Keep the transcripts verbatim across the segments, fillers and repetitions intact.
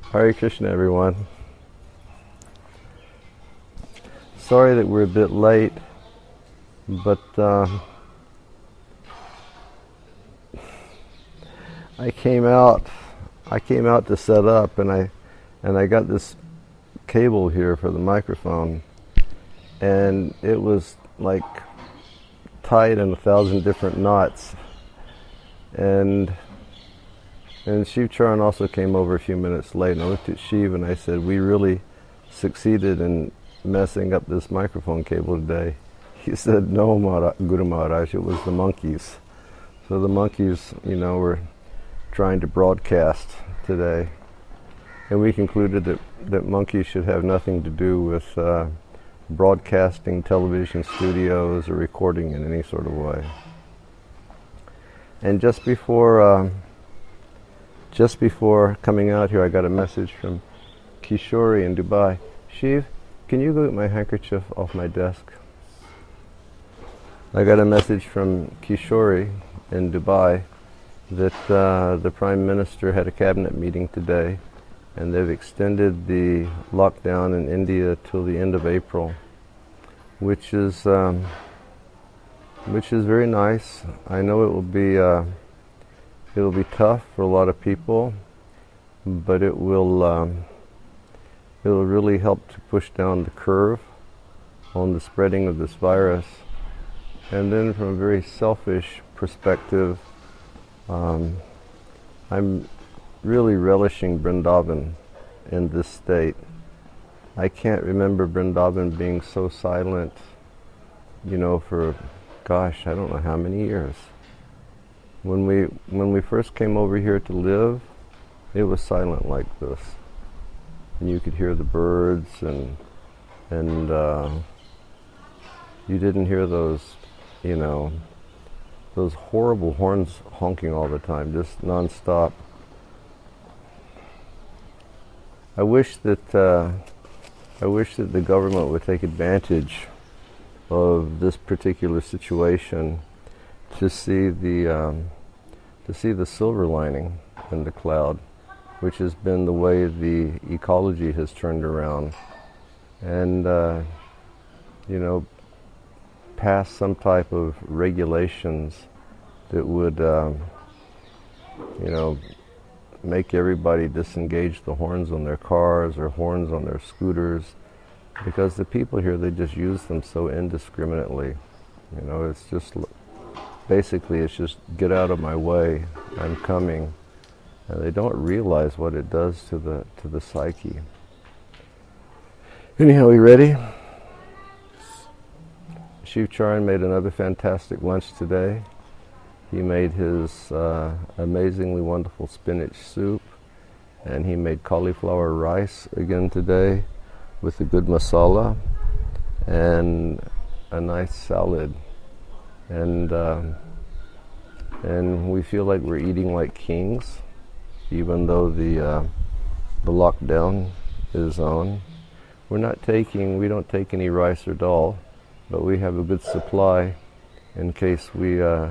Hare Krishna, everyone. Sorry that we're a bit late, but uh, I came out. I came out to set up, and I and I got this cable here for the microphone, and it was like tied in a thousand different knots, and. And Shiv Charan also came over a few minutes late, and I looked at Shiv and I said, we really succeeded in messing up this microphone cable today. He said, no, Mahara- Guru Maharaj, it was the monkeys. So the monkeys, you know, were trying to broadcast today. And we concluded that, that monkeys should have nothing to do with uh, broadcasting, television studios, or recording in any sort of way. And just before... Uh, Just before coming out here, I got a message from Kishori in Dubai. Shiv, can you go get my handkerchief off my desk? I got a message from Kishori in Dubai that uh, the Prime Minister had a cabinet meeting today, and they've extended the lockdown in India till the end of April, which is um, which is very nice. I know it will be. Uh, It'll be tough for a lot of people, but it will um, it'll really help to push down the curve on the spreading of this virus. And then from a very selfish perspective, um, I'm really relishing Vrindavan in this state. I can't remember Vrindavan being so silent, you know, for, gosh, I don't know how many years. When we when we first came over here to live, it was silent like this, and you could hear the birds, and and uh, you didn't hear those, you know, those horrible horns honking all the time, just nonstop. I wish that uh, I wish that the government would take advantage of this particular situation to see the um, to see the silver lining in the cloud, which has been the way the ecology has turned around, and uh, you know, pass some type of regulations that would um, you know, make everybody disengage the horns on their cars or horns on their scooters, because the people here, they just use them so indiscriminately. You know, it's just basically, it's just get out of my way, I'm coming. And they don't realize what it does to the to the psyche. Anyhow, we ready? Shiv Charan made another fantastic lunch today. He made his uh, amazingly wonderful spinach soup, and he made cauliflower rice again today with a good masala and a nice salad. And um, and we feel like we're eating like kings, even though the uh, the lockdown is on. We're not taking, we don't take any rice or dal, but we have a good supply in case we, uh,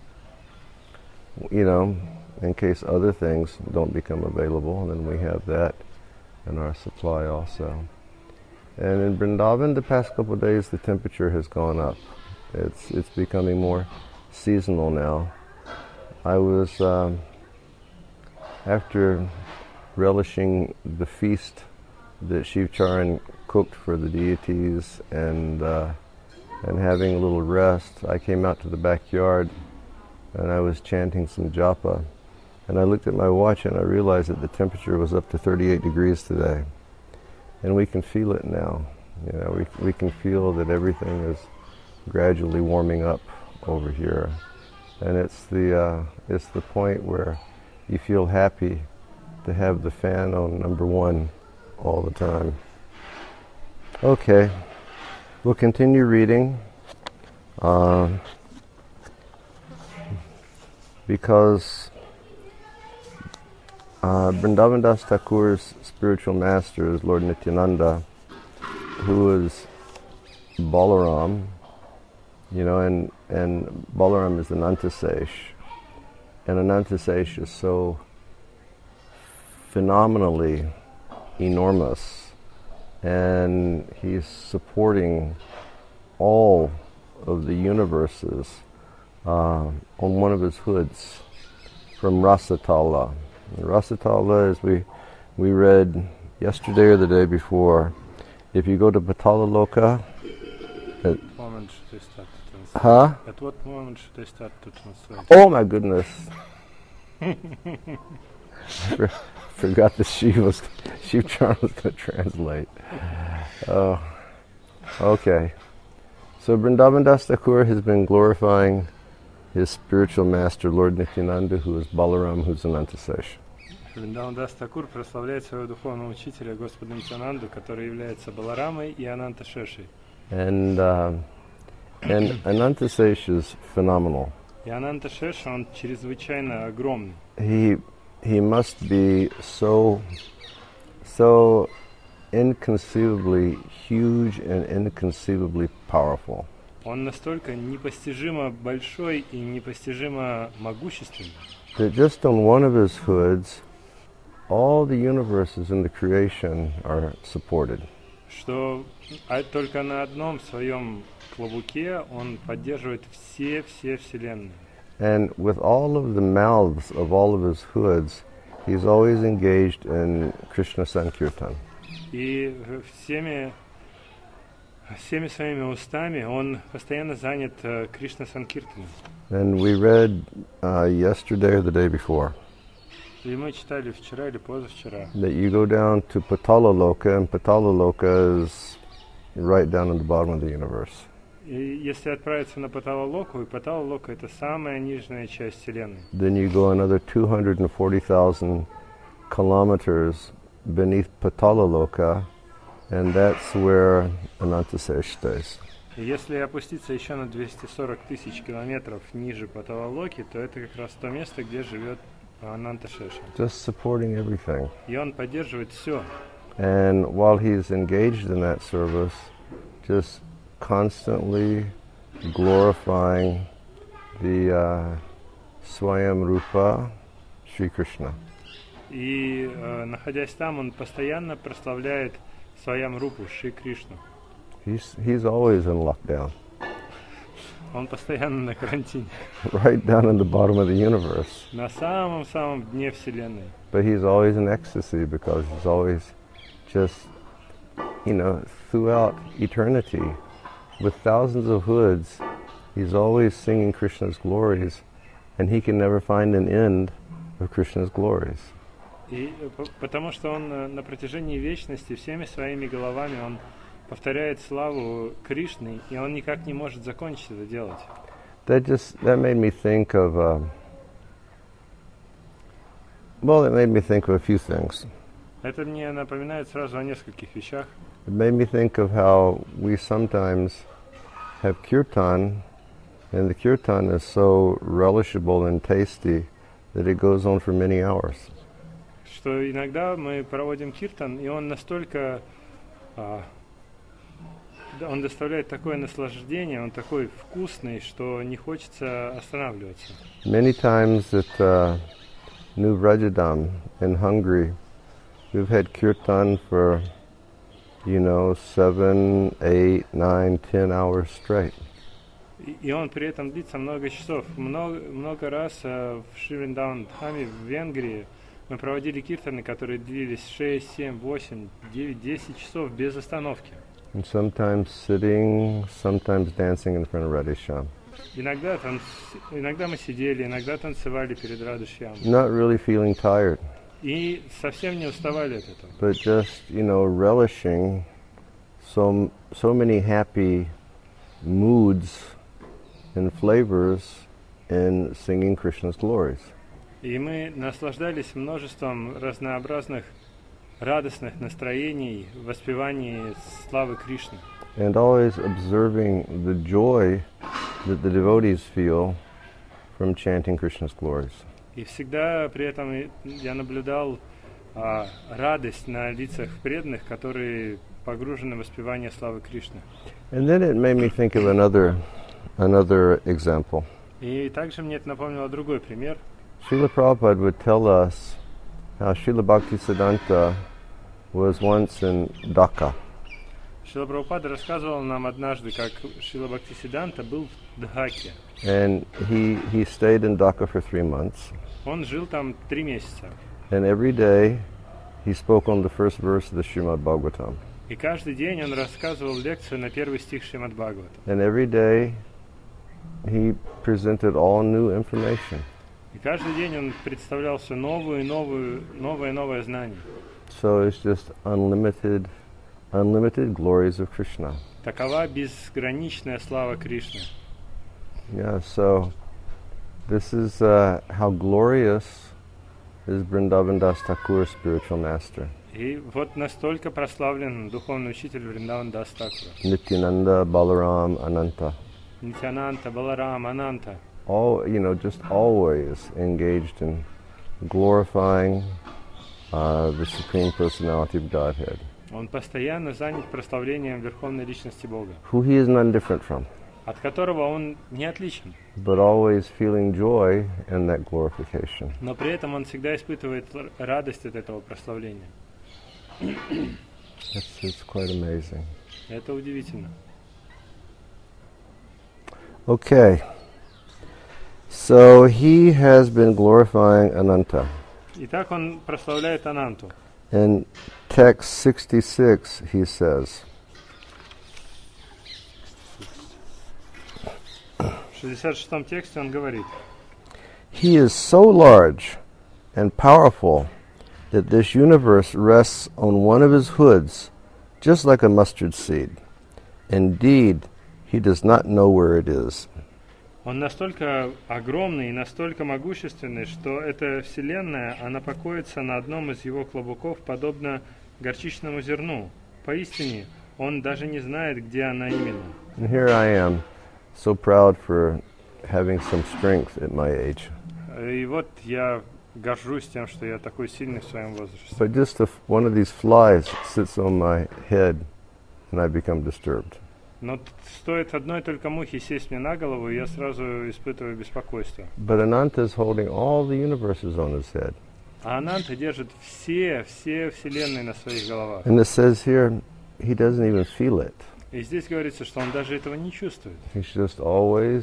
you know, in case other things don't become available. And then we have that in our supply also. And in Vrindavan, the past couple of days, the temperature has gone up. It's it's becoming more seasonal now. I was, um, after relishing the feast that Shiv Charan cooked for the deities and uh, and having a little rest, I came out to the backyard and I was chanting some japa. And I looked at my watch and I realized that the temperature was up to thirty-eight degrees today. And we can feel it now. You know, we we can feel that everything is gradually warming up over here, and it's the uh, it's the point where you feel happy to have the fan on number one all the time. Okay, we'll continue reading uh, because uh, Vrindavan Das Thakur's spiritual master is Lord Nityananda, who is Balaram. You know, and, and Balaram is Anantasesh. And Anantasesh is so phenomenally enormous, and he's supporting all of the universes uh, on one of his hoods from Rasatala. And Rasatala, as we we read yesterday or the day before, if you go to Patala Loka, it, moment should they start to translate? huh? At what moment should they start to translate? Oh my goodness! For, forgot that she was Shiv Charan was going to translate. Oh, okay. So Vrindavan Das Thakur has been glorifying his spiritual master, Lord Nityananda, who is Balaram, who's Anantasesh. Вриндаван Дас Такур прославляет своего духовного учителя, Господа Нитянанду, который является Баларамой и Ананташешей. And uh, and Anantasesh is phenomenal. И Ананташеш, он чрезвычайно огромный. He he must be so so inconceivably huge and inconceivably powerful. Он настолько непостижимо большой и непостижимо могущественный, That just on one of his hoods, all the universes in the creation are supported. что а только на одном своем клобуке он поддерживает все-все вселенные. And with all of the mouths of all of his hoods, he's always engaged in Krishna Sankirtan. И всеми, всеми своими устами он постоянно занят uh, Кришна Санкиртаном. And we read uh, yesterday or the day before И мы читали вчера или позавчера, that you go down to Patala Loka, and Patala Loka is right down in the bottom of the universe. и если отправиться на Патала-Локу, и Патала-Лока — это самая нижняя часть Вселенной. Then you go another two hundred forty thousand kilometers beneath Patala Loka, and that's where Anantasesh stays. И если опуститься еще на двести сорок тысяч километров ниже Патала-Локи, то это как раз то место, где живет Ананташеша. Just supporting everything. И он поддерживает все. And while he's engaged in that service, just constantly glorifying the uh, Swayam Rupa Sri Krishna. И, э, находясь там, он постоянно прославляет Сваям Рупу, Шри Кришну. He's, he's always in lockdown, Он постоянно на карантине, right down in the bottom of the universe. на самом-самом дне Вселенной. But he's always in ecstasy because he's always just, you know, throughout eternity, with thousands of hoods, he's always singing Krishna's glories, and he can never find an end of Krishna's glories. И п- потому что он э, на протяжении вечности всеми своими головами он повторяет славу Кришны, и он никак не может закончить это делать. That just that made me think of uh, well, it made me think of a few things. Это мне напоминает сразу о нескольких вещах. It made me think of how we sometimes have kirtan, and the kirtan is so relishable and tasty that it goes on for many hours. Что иногда мы проводим киртан, и он настолько, а, да, он доставляет такое наслаждение, он такой вкусный, что не хочется останавливаться. Many times at uh, New Vrajadam in Hungary, we've had kirtan for, you know, seven, eight, nine, ten hours straight. И, и он при этом длится много часов. Много, много раз а, в Шри Вриндаван Дхаме в Венгрии мы проводили киртаны, которые длились шесть, семь, восемь, девять, десять часов без остановки. And sometimes sitting, sometimes dancing in front of Radhesham. Иногда, танц... иногда мы сидели, иногда танцевали перед Радхешьямом. Not really feeling tired, И совсем не уставали от этого. but just, you know, relishing so, so many happy moods and flavors in singing Krishna's glories. И мы наслаждались множеством разнообразных радостных настроений в воспевании славы Кришны. And always observing the joy that the devotees feel from chanting Krishna's glories. И всегда при этом и- я наблюдал а, радость на лицах преданных, которые погружены в воспевание славы Кришны. And then it made me think of another, another example. И также мне это напомнило другой пример. Srila Prabhupada would tell us how Srila Bhaktisiddhanta was once in Dhaka. Шрила Прабхупада рассказывал нам однажды, как Шрила Бхактисиддханта был в Дхаке. And he, he stayed in Dhaka for three months. Он жил там три месяца. And every day he spoke on the first verse of the Srimad Bhagavatam. И каждый день он рассказывал лекцию на первый стих Шримад Бхагавата. And every day he presented all new information. И каждый день он представлял все новую и новую, новое и новое знание. So it's just unlimited, unlimited glories of Krishna. Такова безграничная слава Кришны. Yeah, so this is uh, how glorious is Vrindavan Das Thakur, spiritual master. И вот настолько прославлен духовный учитель Вриндаван Дас Такура. Nityananda, Balaram, Ananta. Нитянанта, Баларам, Ананта. All, you know, just always engaged in glorifying uh, the Supreme Personality of Godhead, Он постоянно занят прославлением Верховной Личности Бога, who he is none different from, от которого он не отличен. but always feeling joy in that glorification. Но при этом он всегда испытывает р- радость от этого прославления. It's, it's quite amazing. Это удивительно. Okay. So he has been glorifying Ananta. Итак, он прославляет Ананту. In text sixty-six, he says, В шестьдесят шестом тексте он говорит: he is so large and powerful that this universe rests on one of his hoods, just like a mustard seed. Indeed, he does not know where it is. Он настолько огромный и настолько могущественный, что эта вселенная, она покоится на одном из его клобуков, подобно горчичному зерну. Поистине, он даже не знает, где она именно. And here I am, so proud for having some strength at my age. И вот я горжусь тем, что я такой сильный в своем возрасте. But just if one of these flies sits on my head, and I become disturbed. Но т- стоит одной только мухи сесть мне на голову, и я сразу испытываю беспокойство. But Ananta is holding all the universes on his head. А Ананта держит все, все вселенные на своих головах. And it says here, he doesn't even feel it. И здесь говорится, что он даже этого не чувствует. He's just always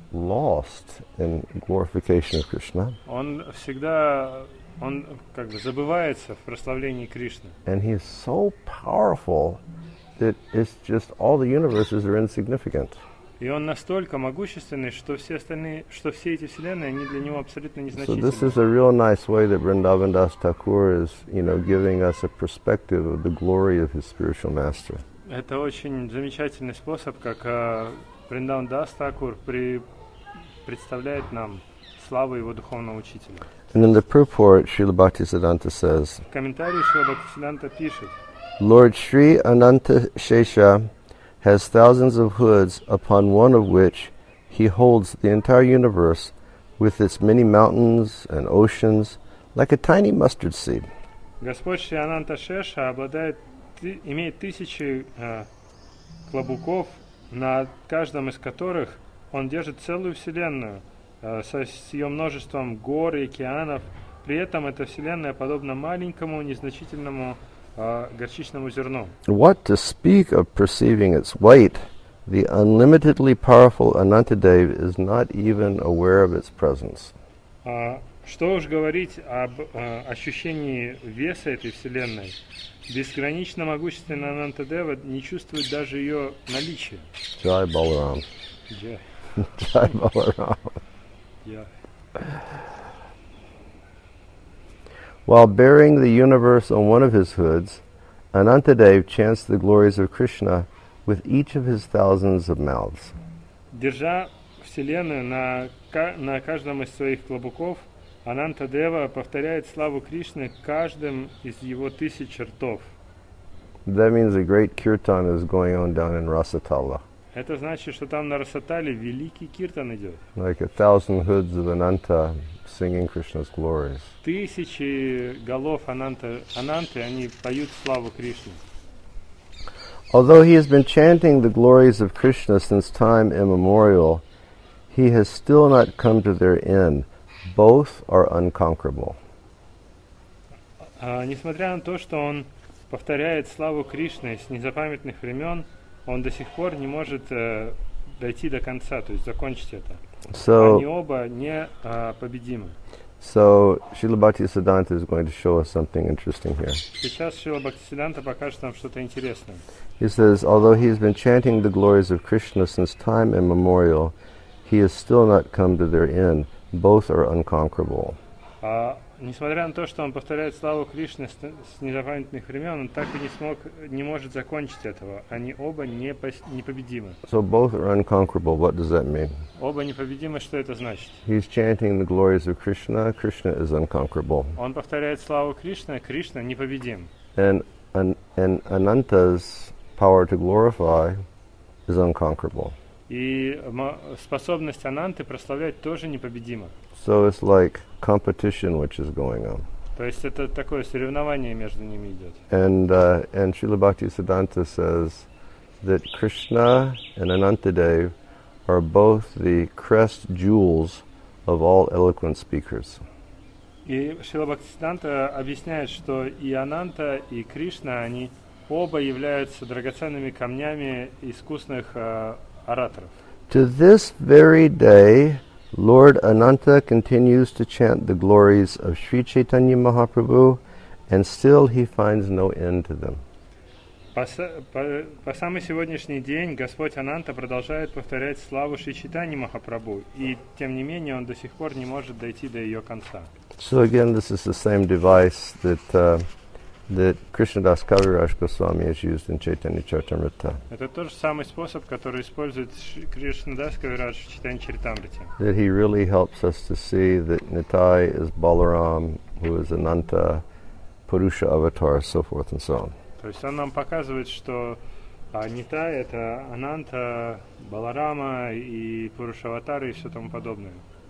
lost in glorification of Krishna. Он всегда, он как бы забывается в прославлении Кришны. And he is so powerful that it's just all the universes are insignificant. И он настолько могущественный, что все остальные, что все эти вселенные, они для него абсолютно So незначительны. this is a real nice way that Vrindavan Das Thakur is, you know, giving us a perspective of the glory of his spiritual master. Это очень замечательный способ, как uh, Вриндаван Дас Такур при, представляет нам славу его духовного учителя. And in the purport, Srila Bhaktisiddhanta says, В комментарии Шрила Бхактисиддханта пишет: Lord Sri Ananta Shesha has thousands of hoods, upon one of which he holds the entire universe with its many mountains and oceans, like a tiny mustard seed. Господь Шри Ананта Шеша обладает, ты, имеет тысячи э, клобуков, на каждом из которых он держит целую вселенную э, со, с ее множеством гор и океанов. При этом эта вселенная подобна маленькому незначительному э, горчичному зерну. What to speak of perceiving its weight? The unlimitedly powerful Anantadev is not even aware of its presence. А, что уж говорить об э, ощущении веса этой вселенной. Безгранично могущественный Анантадева не чувствует даже ее наличия. Jai Balaram. Джай. Jai Balaram. Я. While bearing the universe on one of his hoods, Anantadev chants the glories of Krishna with each of his thousands of mouths. Держа вселенную на, ка- на каждом из своих клобуков, Анантадева повторяет славу Кришны каждым из его тысяч ртов. That means a great kirtan is going on down in Rasatala. Это значит, что там на Расатале великий киртан идет. Like a thousand hoods of Ananta singing Krishna's glories. Тысячи голов Ананта, Ананты, они поют славу Кришны. Although he has been chanting the glories of Krishna since time immemorial, he has still not come to their end. Both are unconquerable. А, несмотря на то, что он повторяет славу Кришны с незапамятных времен, он до сих пор не может э, дойти до конца, то есть закончить это. So, Они оба не э, победимы. so Srila Bhaktisiddhanta is going to show us something interesting here. Сейчас Шрила Бхактисиддханта покажет нам что-то интересное. He says, although he has been chanting the glories of Krishna since time immemorial, he has still not come to their end. Both are unconquerable. А, несмотря на то, что он повторяет славу Кришны с, с незапамятных времен, он так и не смог, не может закончить этого. Они оба непос- непобедимы. So both are unconquerable. What does that mean? Оба непобедимы, что это значит? He's chanting the glories of Krishna. Krishna is unconquerable. Он повторяет славу Кришны, Кришна непобедим. And, an, and Ananta's power to glorify is unconquerable. И мо- способность Ананты прославлять тоже непобедима. So it's like competition which is going on. То есть это такое соревнование между ними идет. And, uh, and Srila Bhaktisiddhanta says that Krishna and Anantadev are both the crest jewels of all eloquent speakers. И Шрила Бхактисиддханта объясняет, что и Ананта, и Кришна, они оба являются драгоценными камнями искусных э, ораторов. To this very day, Lord Ananta continues to chant the glories of Sri Chaitanya Mahaprabhu, and still he finds no end to them. По, са- по, по самый сегодняшний день Господь Ананта продолжает повторять славу Шри Чайтаньи Махапрабху, и тем не менее он до сих пор не может дойти до ее конца. So again, this is the same device that uh, that Krishnadas Kaviraj Goswami has used in Chaitanya Charitamrita. Это тот же самый способ, который использует Шри- Кришнадас Кавирадж в Чайтанья Чаритамрите. That he really helps us to see that Nitai is Balaram, who is Ananta, Purusha Avatar, so forth and so on. То есть он нам показывает, что а, Нитай — это Ананта, Баларама и Пурушаватара и все тому подобное.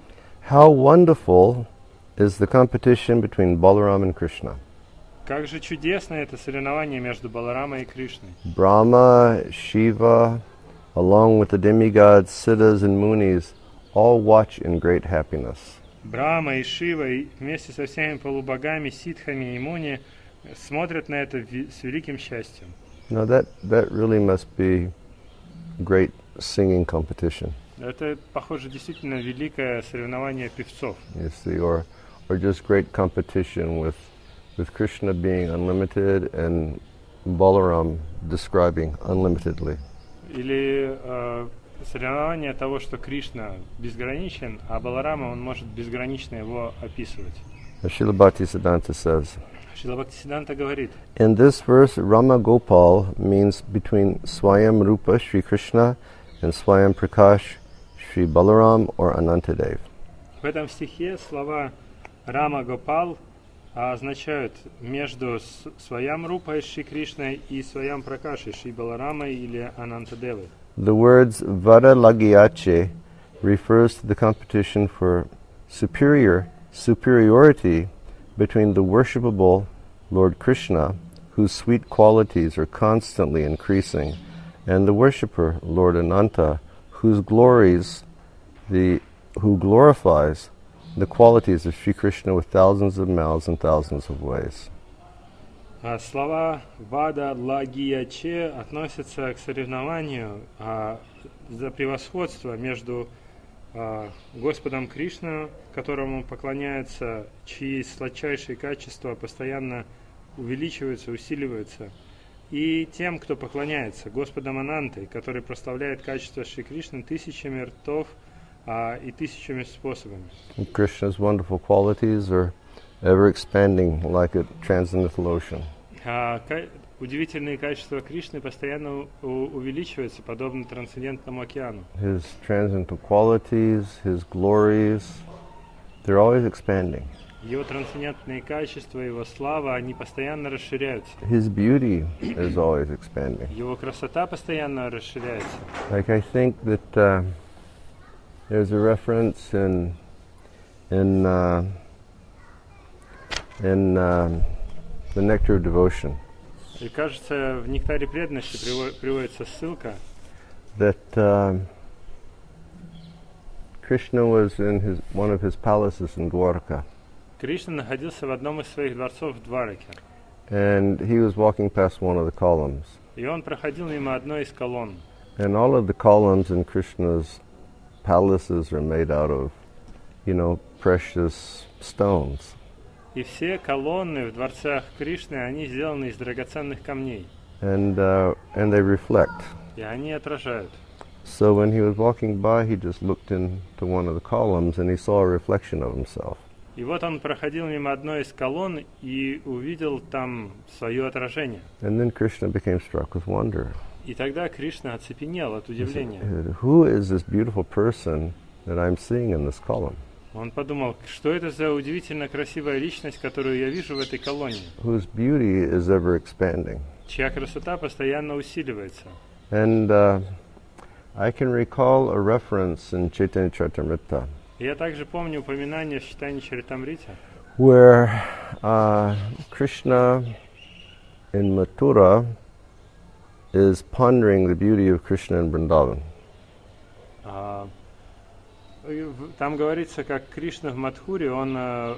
How wonderful is the competition between Balaram and Krishna. Как же чудесно это соревнование между Баларамой и Кришной. Brahma, Shiva, along with the demigods, Siddhas and Munis, all watch in great happiness. Брахма и Шива и вместе со всеми полубогами, ситхами и муни смотрят на это ви- с великим счастьем. Now that, that really must be great singing competition, Это, похоже, действительно великое соревнование певцов. you see, or, or just great competition with, with Krishna being unlimited and Balaram describing unlimitedly. Или э, соревнование того, что Кришна безграничен, а Баларама, он может безгранично его описывать. As Srila Bhaktisiddhanta says, Шрила Бхактисиддханта говорит, in this verse, Rama Gopal means between Swayam Rupa Sri Krishna and Swayam Prakash Sri Balaram or Anantadev. в этом стихе слова Рама Гопал означают между с- Сваям Рупой Шри Кришной и Сваям Пракашей Шри Баларамой или Анантадевой. The words Vada Lagiache refers to the competition for superior superiority between the worshipable Lord Krishna, whose sweet qualities are constantly increasing, and the worshipper Lord Ananta, whose glories the who glorifies the qualities of Sri Krishna with thousands of mouths and thousands of ways. А слова Вада Лагияче относятся к соревнованию а, за превосходство между а, Господом Кришной, которому поклоняются, чьи сладчайшие качества постоянно увеличиваются, усиливаются, и тем, кто поклоняется Господом Анантой, который прославляет качество Шри Кришны тысячами ртов а, и тысячами способами. And Krishna's wonderful qualities are ever expanding like a transcendental ocean. А, ка- удивительные качества Кришны постоянно у- увеличиваются, подобно трансцендентному океану. His transcendental qualities, his glories, they're always expanding. Его трансцендентные качества, его слава, они постоянно расширяются. His beauty is always expanding. Его красота постоянно расширяется. Like I think that uh, there's a reference in in uh, in um, the Nectar of Devotion И кажется, в «Нектаре преданности» приво- приводится ссылка, that um, Krishna was in his one of his palaces in Dwarka, Кришна находился в одном из своих дворцов в Двараке. and he was walking past one of the columns. И он проходил мимо одной из колонн. And all of the columns in Krishna's palaces are made out of, you know, precious stones. И все колонны в дворцах Кришны, они сделаны из драгоценных камней. And uh, and they reflect. И они отражают. So when he was walking by, he just looked into one of the columns and he saw a reflection of himself. И вот он проходил мимо одной из колонн и увидел там свое отражение. And then Krishna became struck with wonder. И тогда Кришна оцепенел от He удивления. said, "Who is this beautiful person that I'm seeing in this column? Он подумал, что это за удивительно красивая личность, которую я вижу в этой колонне, Whose beauty is ever expanding?" чья красота постоянно усиливается. And uh, I can recall a reference in Chaitanya Charitamrita И я также помню упоминание в Чайтанья Чаритамрите, where uh, Krishna in Mathura is pondering the beauty of Krishna in Vrindavan. А, и в- там говорится, как Кришна в Мадхуре, он а,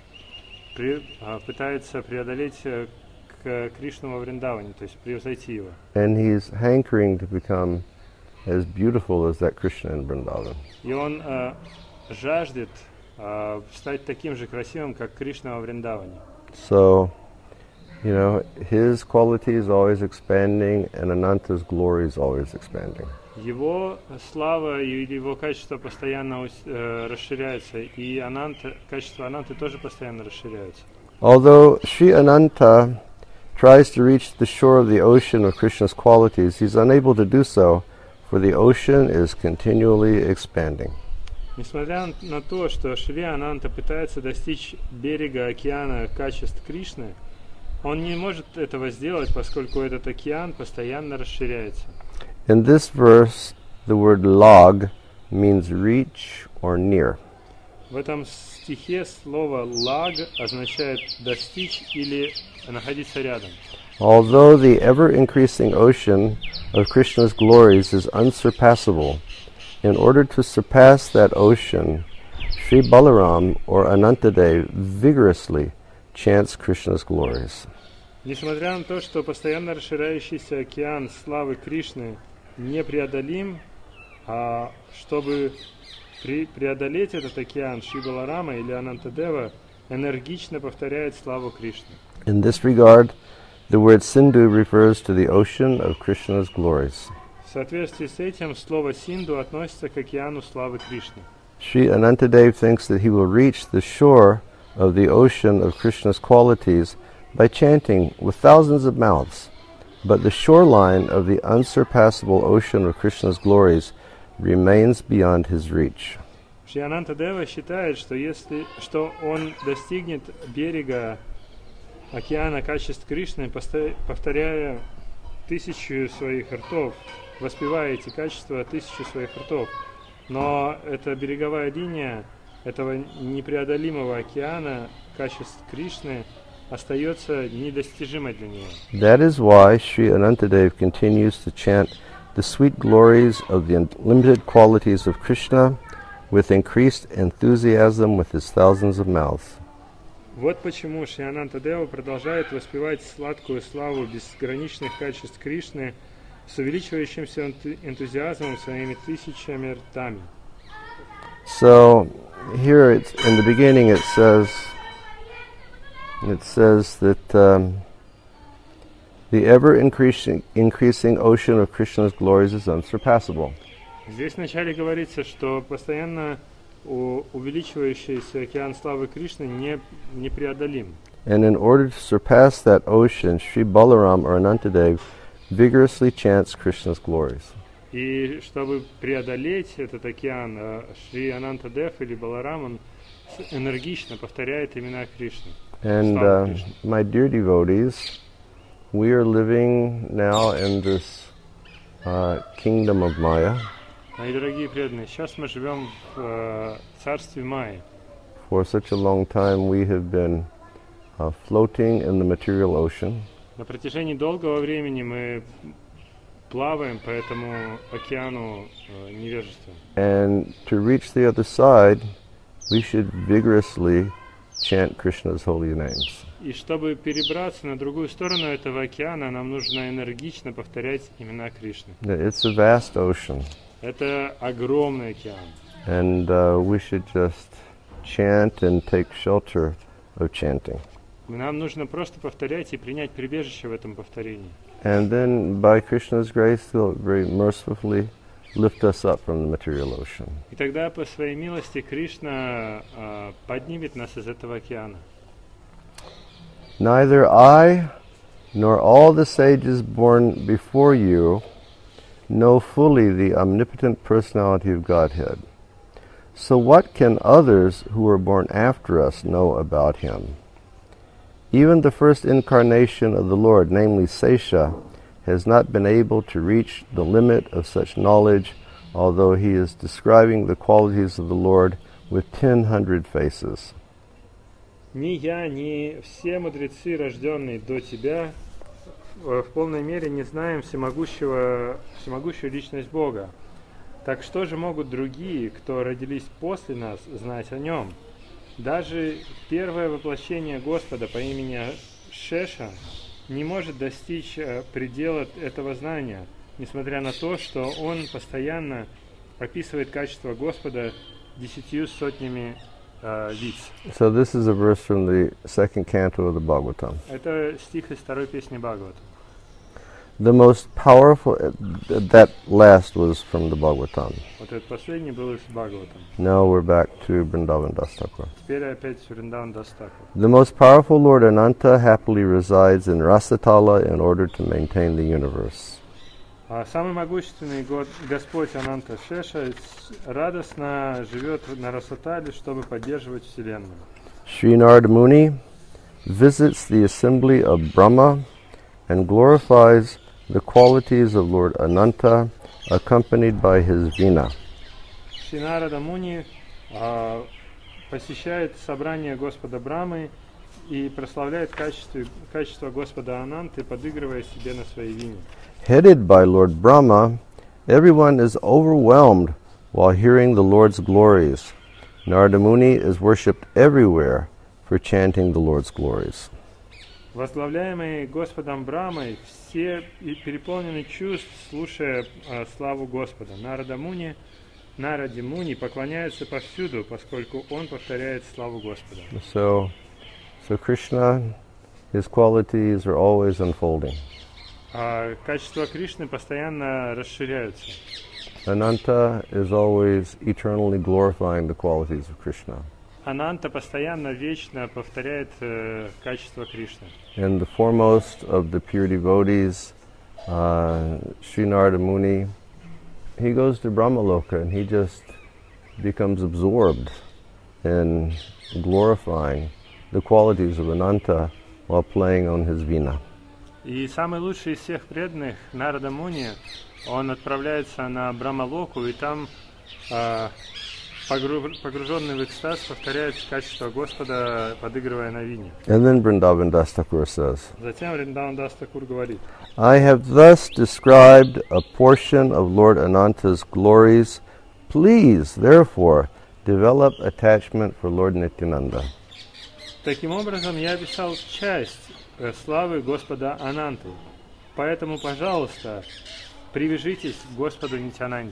пре- а, пытается преодолеть э, к Кришну во Вриндаване, то есть превзойти его. And he's hankering to become as beautiful as that Krishna in Vrindavan. И он а, жаждет а, стать таким же красивым, как Кришна во Вриндаване. So, you know, his quality is always expanding and Ananta's glory is always expanding. Его слава и его качество постоянно ус- э, расширяются, и Ананта, качество Ананты тоже постоянно расширяются. Although Sri Ananta tries to reach the shore of the ocean of Krishna's qualities, he's unable to do so, for the ocean is continually expanding. Несмотря на то, что Шри Ананта пытается достичь берега океана качеств Кришны, он не может этого сделать, поскольку этот океан постоянно расширяется. In this verse, the word lag means reach or near. В этом стихе слово «лаг» означает «достичь» или «находиться рядом». Although the ever-increasing ocean of Krishna's glories is unsurpassable, in order to surpass that ocean, Sri Balaram or Anantadev vigorously chants Krishna's glories. Несмотря на то, что постоянно расширяющийся океан славы Кришны непреодолим, а чтобы при- преодолеть этот океан, Шри Баларама или Анантадева энергично повторяет славу Кришны. In this regard, the word Sindhu refers to the ocean of Krishna's glories. В соответствии с этим слово «синду» относится к океану славы Кришны. Sri Anantadev thinks that he will reach the shore of the ocean of Krishna's qualities by chanting with thousands of mouths, but the shoreline of the unsurpassable ocean of Krishna's glories remains beyond his reach. Шри Анантадева считает, что если что он достигнет берега океана качеств Кришны, посто- повторяя тысячу своих ртов, воспевая эти качества тысячу своих ртов. Но эта береговая линия этого непреодолимого океана качеств Кришны остается недостижимой для нее. That is why Sri Anantadev continues to chant the sweet glories of the unlimited qualities of Krishna with increased enthusiasm with his thousands of mouths. Вот почему Шри Анантадева продолжает воспевать сладкую славу безграничных качеств Кришны с увеличивающимся энту- энтузиазмом своими тысячами ртами. So here it's in the beginning it says it says that um, the ever increasing increasing ocean of Krishna's glories is unsurpassable. Здесь вначале говорится, что постоянно у- увеличивающийся океан славы Кришны не, непреодолим. And in order to surpass that ocean, Sri Balaram or Anantadev vigorously chants Krishna's glories. И чтобы преодолеть этот океан, э, Шри Анантадев или Баларам, он с- энергично повторяет имена Кришны. And Slava uh, Krishna. my dear devotees, we are living now in this uh, kingdom of Maya. Мои дорогие преданные, сейчас мы живем в э, царстве Майи. For such a long time we have been uh, floating in the material ocean, На протяжении долгого времени мы плаваем по этому океану э, невежества. and to reach the other side, we should vigorously chant Krishna's holy names. И чтобы перебраться на другую сторону этого океана, нам нужно энергично повторять имена Кришны. It's a vast ocean, Это огромный океан. and uh, we should just chant and take shelter of chanting. Нам нужно просто повторять и принять прибежище в этом повторении. And then, by Krishna's grace, He'll very mercifully lift us up from the material ocean. И тогда по своей милости Кришна а, поднимет нас из этого океана. Neither I nor all the sages born before you know fully the omnipotent personality of Godhead. So what can others who are born after us know about Him? Even the first incarnation of the Lord, namely Sesha, has not been able to reach the limit of such knowledge, although he is describing the qualities of the Lord with ten hundred faces. Ни я, ни все мудрецы, рожденные до тебя, в полной мере не знаем всемогущего, всемогущую личность Бога. Так что же могут другие, кто родились после нас, знать о Нем? Даже первое воплощение Господа по имени Шеша не может достичь предела этого знания, несмотря на то, что он постоянно описывает качество Господа десятью сотнями uh, лиц. So this is a verse from the second canto of the Bhagavatam. Это стих из второй песни Бхагавата. The most powerful, uh, that last was from the Bhagavatam. Вот этот последний был из Бхагавата. Now we're back to Vrindavan Das Thakur. Теперь опять Вриндаван Дас Такур. The most powerful Lord Ananta happily resides in Rasatala in order to maintain the universe. А самый могущественный го- Господь Ананта Шеша радостно живет на Расатале, чтобы поддерживать Вселенную. Sri Narada Muni visits the assembly of Brahma and glorifies the qualities of Lord Ananta, accompanied by his Veena. Шри Нарада Муни а, посещает собрание Господа Брамы и прославляет качество, качество Господа Ананты, подыгрывая себе на своей вине. Headed by Lord Brahma, everyone is overwhelmed while hearing the Lord's glories. Narada Muni is worshipped everywhere for chanting the Lord's glories. Возглавляемые Господом Брамой, все и переполнены чувств, слушая а, славу Господа. Нарада Муни, Нараде Муни поклоняется повсюду, поскольку он повторяет славу Господа. So, so Krishna, his qualities are always unfolding. А качества Кришны постоянно расширяются. Ananta is always eternally glorifying the qualities of Krishna. Ананта постоянно, вечно повторяет э, качества Кришны. And the foremost of the pure devotees, uh, Sri Narada Muni, he goes to Brahmaloka and he just becomes absorbed in glorifying the qualities of Ananta while playing on his Veena. И самый лучший из всех преданных, Нарада Муни, он отправляется на Брамалоку, и там, э, погру- погруженный в экстаз, повторяет качество Господа, подыгрывая на вине. And then Vrindavan Das Thakur says, Затем Вриндаван Дас Такур говорит: I have thus described a portion of Lord Ananta's glories. Please, therefore, develop attachment for Lord Nityananda. таким образом, я описал часть э, славы Господа Ананты. Поэтому, пожалуйста, привяжитесь к Господу Нитянанде.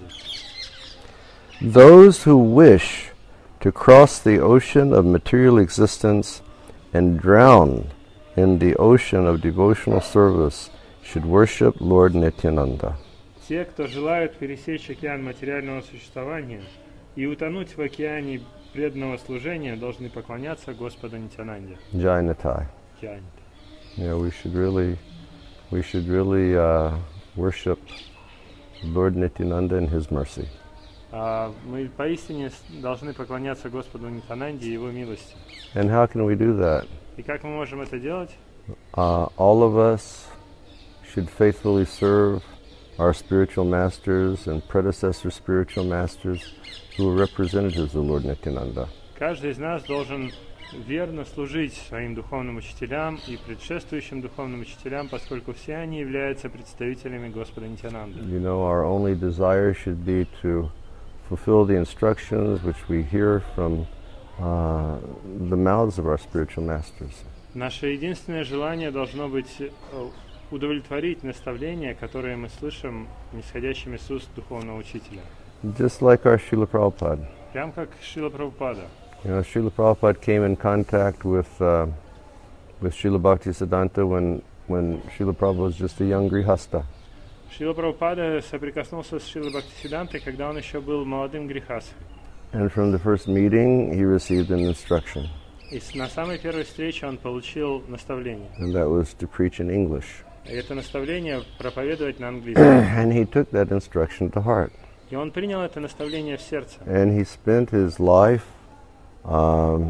Those who wish to cross the ocean of material existence and drown in the ocean of devotional service should worship Lord Nityananda. Те, кто желают пересечь океан материального существования и утонуть в океане преданного служения, должны поклоняться Господу Нитянанде. Jainatai. Тянет. Yeah, we should really, we should really uh, worship Lord Nityananda in His mercy. А мы поистине с- должны поклоняться Господу Нитянанде и Его милости. And how can we do that? И как мы можем это делать? Uh, all of us should faithfully serve our spiritual masters and predecessor spiritual masters who are representatives of Lord Nityananda. Каждый из нас должен верно служить своим духовным учителям и предшествующим духовным учителям, поскольку все они являются представителями Господа Нитянанды. You know, our only desire should be to fulfill the instructions which we hear from uh, the mouths of our spiritual masters. Наше единственное желание должно быть э, удовлетворить наставления, которые мы слышим, нисходящими с уст духовного учителя. Just like our Srila Prabhupada. Прям как Шрила Прабхупада. You know, Srila Prabhupada came in contact with uh, with Srila Bhaktisiddhanta when when Srila Prabhupada was just a young grihasta. Шрила Прабхупада соприкоснулся с Шрилой Бхактисиддхантой, когда он еще был молодым грихасой. And from the first meeting, he received an instruction, И с- на самой первой встрече он получил наставление. and that was to preach in English. И это наставление проповедовать на английском. And he took that instruction to heart. И он принял это наставление в сердце. And he spent his life um,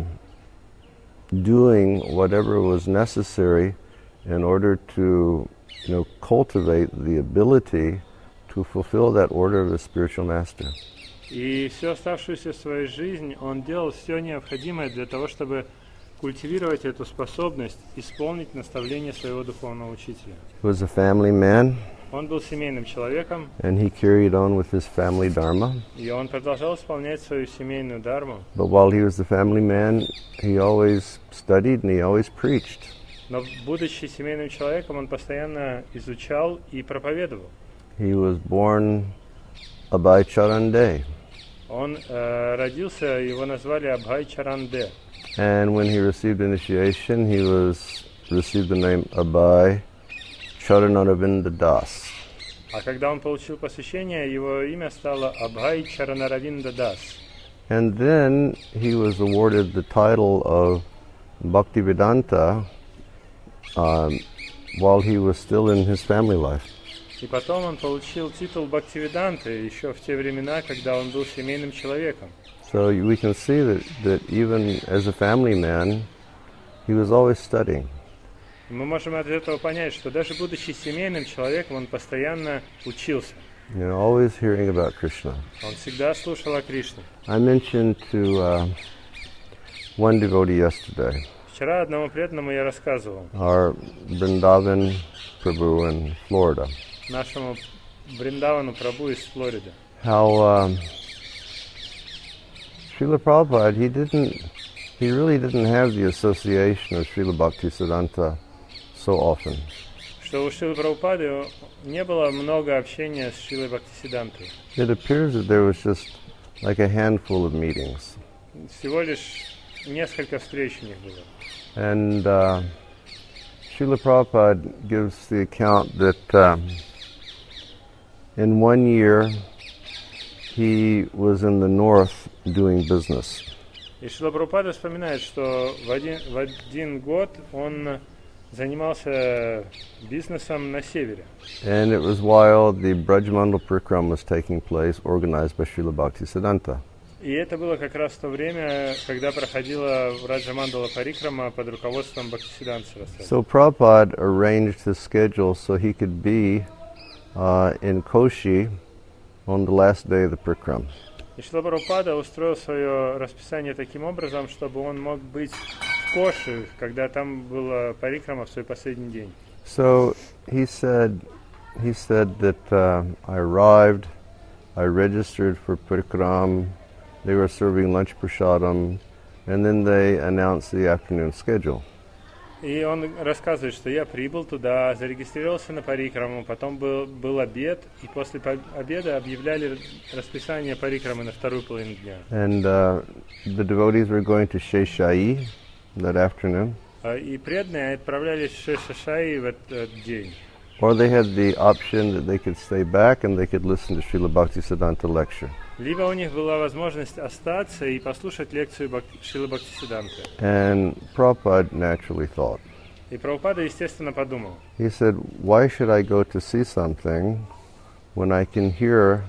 doing whatever was necessary in order to, you know, cultivate the ability to fulfill that order of the spiritual master. И всю оставшуюся свою жизнь он делал все необходимое для того, чтобы культивировать эту способность исполнить наставление своего духовного учителя. He was a family man, Он был семейным человеком, and he carried on with his family dharma. и он продолжал исполнять свою семейную дарму. But while he was the family man, he always studied and he always preached. Но, будучи семейным человеком, он постоянно изучал и проповедовал. He was born Abhay Charande, Он э, родился, его назвали Абхай Чаранде. and when he received initiation, he was received the name Abhay Charanaravinda Das. А когда он получил посвящение, его имя стало Абхай Чаранаравинда Дас. And then he was awarded the title of Bhaktivedanta um, while he was still in his family life. И потом он получил титул Бхактивиданты еще в те времена, когда он был семейным человеком. So we can see that, that even as a family man, he was always studying. И мы можем от этого понять, что даже будучи семейным человеком, он постоянно учился. You know, always hearing about Krishna. Он всегда слушал о Кришне. I mentioned to uh, one devotee yesterday, Вчера одному преданному я рассказывал, our Vrindavan Prabhu in Florida, нашему Бриндавану Прабху из Флориды, how um, Srila Prabhupada, he didn't, he really didn't have the association of Srila Bhaktisiddhanta so often. что у Шрилы Прабхупады не было много общения с Шрилой Бхактисиддхантой. It appears that there was just like a handful of meetings. Всего лишь несколько встреч у них было. And uh, Srila Prabhupada gives the account that um, in one year he was in the north doing business. И Шрила Прабхупада вспоминает, что в один, в один год он занимался бизнесом на севере. And it was while the Brajmandal Parikram was taking place, organized by Srila Bhaktisiddhanta. И это было как раз в то время, когда проходила Раджамандала Парикрама под руководством Бхактисиддханты Сарасвати. So Prabhupada arranged his schedule so he could be uh, in Koshi on the last day of the Parikram. И Шрила Прабхупада устроил свое расписание таким образом, чтобы он мог быть в Коши, когда там была Парикрама в свой последний день. So he said, he said that uh, I arrived, I registered for Parikram, they were serving lunch prasadam, and then they announced the afternoon schedule. И он рассказывает, что я прибыл туда, зарегистрировался на Парикраму, потом был, был обед, и после по- обеда объявляли расписание Парикрамы на вторую половину дня. And uh, the devotees were going to Sheshai that afternoon, А, И преданные отправлялись в Шешашаи в этот день. or they had the option that they could stay back and they could listen to Srila Bhaktisiddhanta lecture. Либо у них была возможность остаться и послушать лекцию Бхак- Шрилы Бхактисиддханты. And Prabhupada naturally thought, И Прабхупада, естественно, подумал, he said, why should I go to see something when I can hear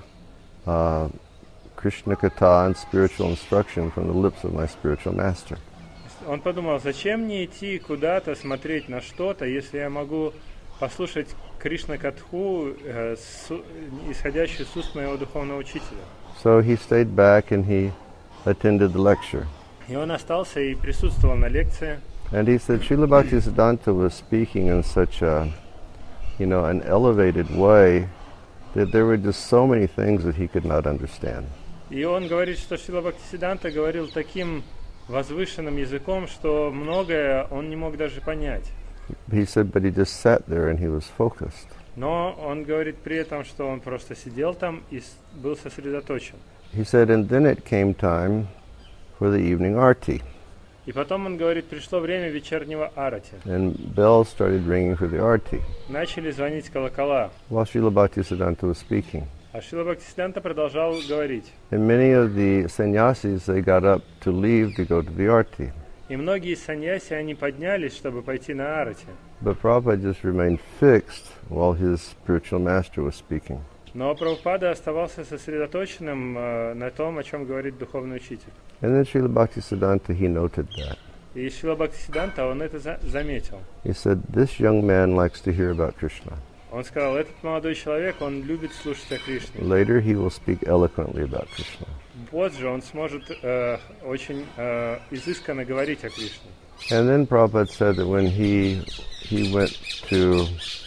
uh, Krishna Katha and spiritual instruction from the lips of my spiritual master? он подумал, зачем мне идти куда-то смотреть на что-то, если я могу послушать Кришна-катху, э, с- исходящую с уст моего духовного учителя. So he stayed back and he attended the lecture. И он остался и присутствовал на лекции. And he said Srila Bhaktisiddhanta was speaking in such a, you know, an elevated way that there were just so many things that he could not understand. И он говорит, что Шрила Бхактисиддханта говорил таким возвышенным языком, что многое он не мог даже понять. He said, but he just sat there and he was focused. Но он говорит при этом, что он просто сидел там и с- был сосредоточен. He said, and then it came time for the evening arti, И потом он говорит, пришло время вечернего арати. and bells started ringing for the arti Начали звонить колокола. while Srila Bhaktisiddhanta was speaking. А Шрила Бхактисиданта продолжал говорить. And many of the sannyasis, they got up to leave to go to the arti. И многие саньяси, они поднялись, чтобы пойти на арати. But Prabhupada just remained fixed while his spiritual master was speaking. Но Прабхупада оставался сосредоточенным э, на том, о чем говорит духовный учитель. And then Srila Bhaktisiddhanta, he noted that. И Шрила Бхактисиданта, он это за- заметил. He said, this young man likes to hear about Krishna. Он сказал, этот молодой человек, он любит слушать о Кришне. Later he will speak eloquently about Krishna. Позже он сможет э, очень э, изысканно говорить о Кришне. And then Prabhupada said that when he he went to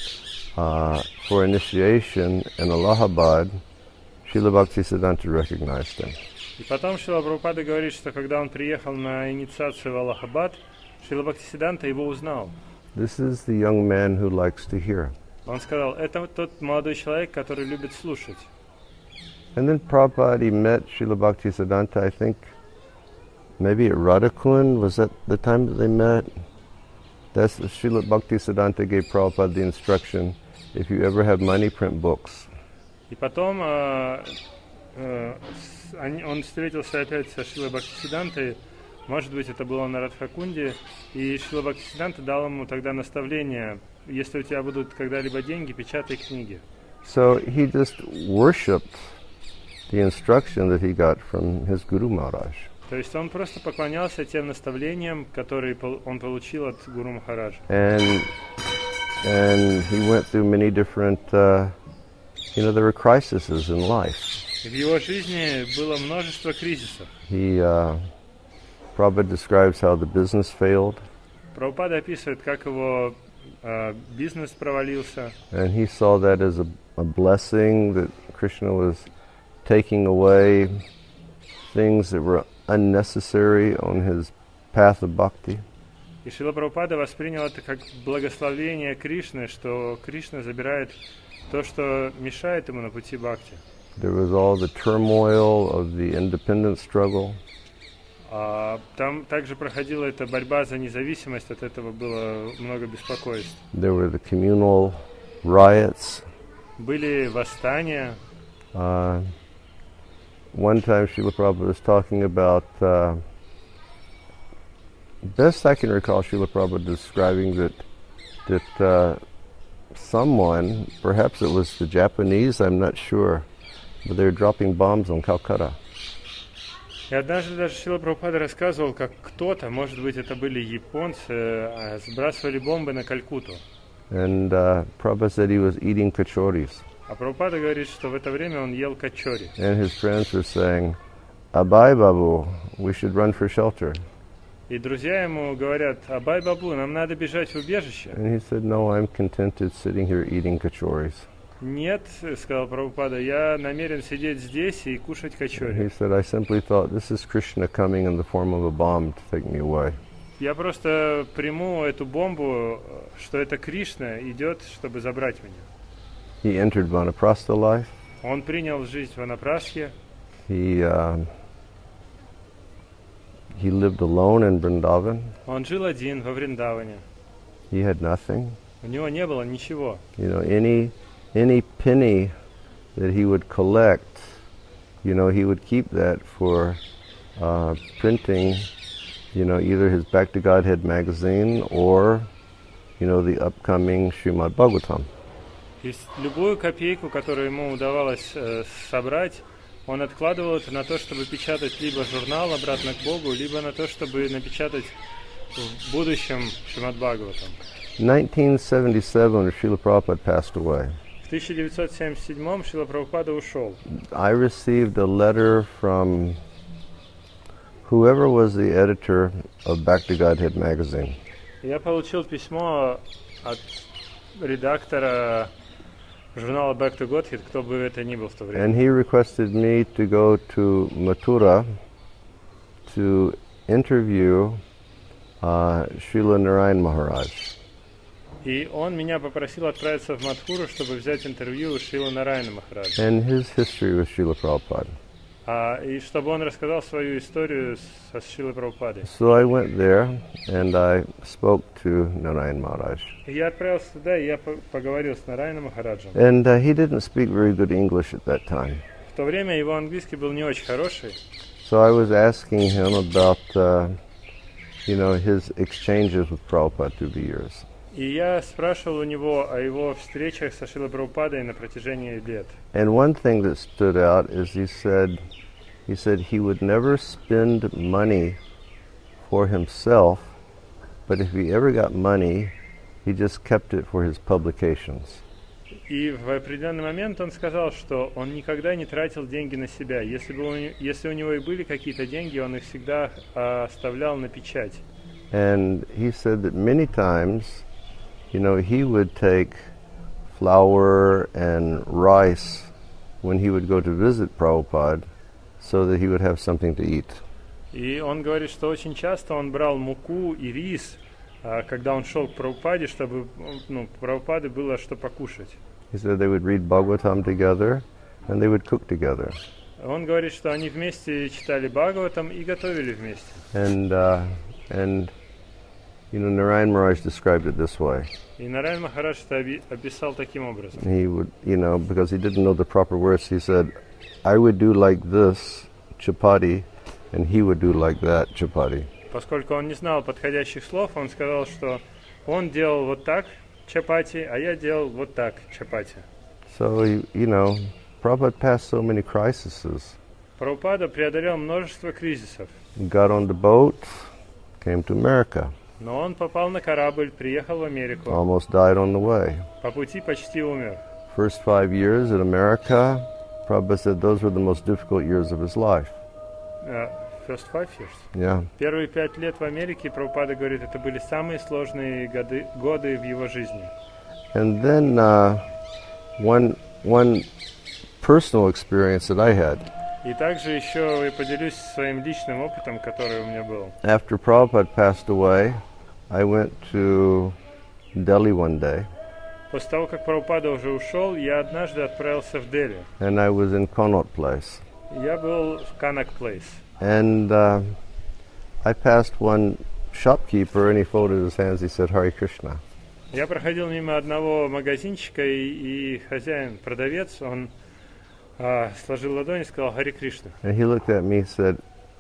uh, for initiation in Allahabad, Srila Bhaktisiddhanta recognized him. И потом Шрила Прабхупада говорит, что когда он приехал на инициацию в Аллахабад, Шрила Бхактисиданта его узнал. This is the young man who likes to hear. Он сказал, это вот тот молодой человек, который любит слушать. And then Prabhupada, he met Srila Bhaktisiddhanta, I think, maybe at Radhakund. Was that the time that they met? That's Srila Bhaktisiddhanta gave Prabhupada the instruction, if you ever have money, print books. И потом э, э, с- они- он встретился опять со Шрилой Бхактисидантой, может быть, это было на Радхакунде, и Шрила Бхактисиданта дал ему тогда наставление, если у тебя будут когда-либо деньги, печатай книги. So he just worshipped the instruction that he got from his Guru Maharaj. То есть он просто поклонялся тем наставлениям, которые пол- он получил от Гуру Махараджа. And and he went through many different, uh, you know, there were crises in life. И в его жизни было множество кризисов. He, uh, Prabhupada describes how the business failed, Прабхупада описывает, как его э, бизнес провалился, and he saw that as a, a blessing that Krishna was taking away things that were unnecessary on his path of bhakti. и Шрила Прабхупада воспринял это как благословение Кришны, что Кришна забирает то, что мешает ему на пути бхакти. There was all the turmoil of the independence struggle. А там также проходила эта борьба за независимость, от этого было много беспокойств. There were the communal riots. Были восстания. Uh, one time Srila Prabhupada was talking about, uh, best I can recall Srila Prabhupada describing that, that uh, someone, perhaps it was the Japanese, I'm not sure, but they were dropping bombs on Calcutta. И однажды даже Шрила Прабхупада рассказывал, как кто-то, может быть, это были японцы, э, сбрасывали бомбы на Калькутту. And uh, Prabhupada said he was eating kachoris. А Прабхупада говорит, что в это время он ел качори. And his friends were saying, Abai Babu, we should run for shelter. И друзья ему говорят, Абай Бабу, нам надо бежать в убежище. And he said, no, I'm contented sitting here eating kachoris. Нет, сказал Прабхупада, я намерен сидеть здесь и кушать He качори. said, I simply thought, this is Krishna coming in the form of a bomb to take me away. Я просто приму эту бомбу, что это Кришна идет, чтобы забрать меня. He entered Vanaprastha life. Он принял жизнь в Ванапрастхе. He, uh, he lived alone in Vrindavan. Он жил один во Вриндаване. He had nothing. У него не было ничего. You know, any, any penny that he would collect, you know, he would keep that for uh, printing, you know, either his Back to Godhead magazine or, you know, the upcoming Srimad Bhagavatam. И с- любую копейку, которую ему удавалось э, собрать, он откладывал это на то, чтобы печатать либо журнал «Обратно к Богу», либо на то, чтобы напечатать в будущем Шримад Бхагаватам. nineteen seventy-seven, when Srila Prabhupada passed away, В тысяча девятьсот семьдесят седьмом Шрила Прабхупада ушел. I received a letter from whoever was the editor of Back to Godhead magazine. Я получил письмо от редактора журнала Back to Godhead, кто бы это ни был в то время. And he requested me to go to Mathura to interview uh, Srila Narayan Maharaj. И он меня попросил отправиться в Мадхуру, чтобы взять интервью у Шрилы Нараяна Махараджа. And his history with Srila Prabhupada. А, и чтобы он рассказал свою историю со Шрилой Прабхупадой. So I went there and I spoke to Narayan Maharaj. И я отправился туда, и я по- поговорил с Нараяном Махараджем. And uh, he didn't speak very good English at that time. В то время его английский был не очень хороший. So I was asking him about, uh, you know, his exchanges with Prabhupada through the years. И я спрашивал у него о его встречах со Шрилой Прабхупадой на протяжении лет. And one thing that stood out is he said, he said he would never spend money for himself, but if he ever got money, he just kept it for his publications. И в определенный момент он сказал, что он никогда не тратил деньги на себя. Если, бы у, не- если у него и были какие-то деньги, он их всегда а, оставлял на печать. And he said that many times, you know, he would take flour and rice when he would go to visit Prabhupada so that he would have something to eat. И он говорит, что очень часто он брал муку и рис, а, когда он шел к Прабхупаде, чтобы ну, у Прабхупады было что покушать. He said they would read Bhagavatam together and they would cook together. Он говорит, что они вместе читали Бхагаватам и готовили вместе. And, uh, and you know, Narayan Maharaj described it this way. И Нараян Махарадж это оби- описал таким образом. He would, you know, because he didn't know the proper words, he said, I would do like this chapati, and he would do like that chapati. Поскольку он не знал подходящих слов, он сказал, что он делал вот так чапати, а я делал вот так чапати. So, he, you know, Prabhupada passed so many crises. Прабхупада преодолел множество кризисов, He got on the boat, came to America, но он попал на корабль, приехал в Америку, almost died on the way. по пути почти умер. First five years in America, Prabhupada said those were the most difficult years of his life. Э, First five years. Yeah. Первые пять лет в Америке, Прабхупада говорит, это были самые сложные годы, годы в его жизни. And then uh, one, one personal experience that I had. И также еще я поделюсь своим личным опытом, который у меня был. After Prabhupada passed away, I went to Delhi one day, После того, как Прабхупада уже ушел, я однажды отправился в Дели. and I was in Connaught Place. Я был в Канак Плейс. And uh, I passed one shopkeeper, and he folded his hands. He said, Hare Krishna. Я проходил мимо одного магазинчика, и, и хозяин, продавец, он а, сложил ладони и сказал «Хари Кришна». And he looked at me and said,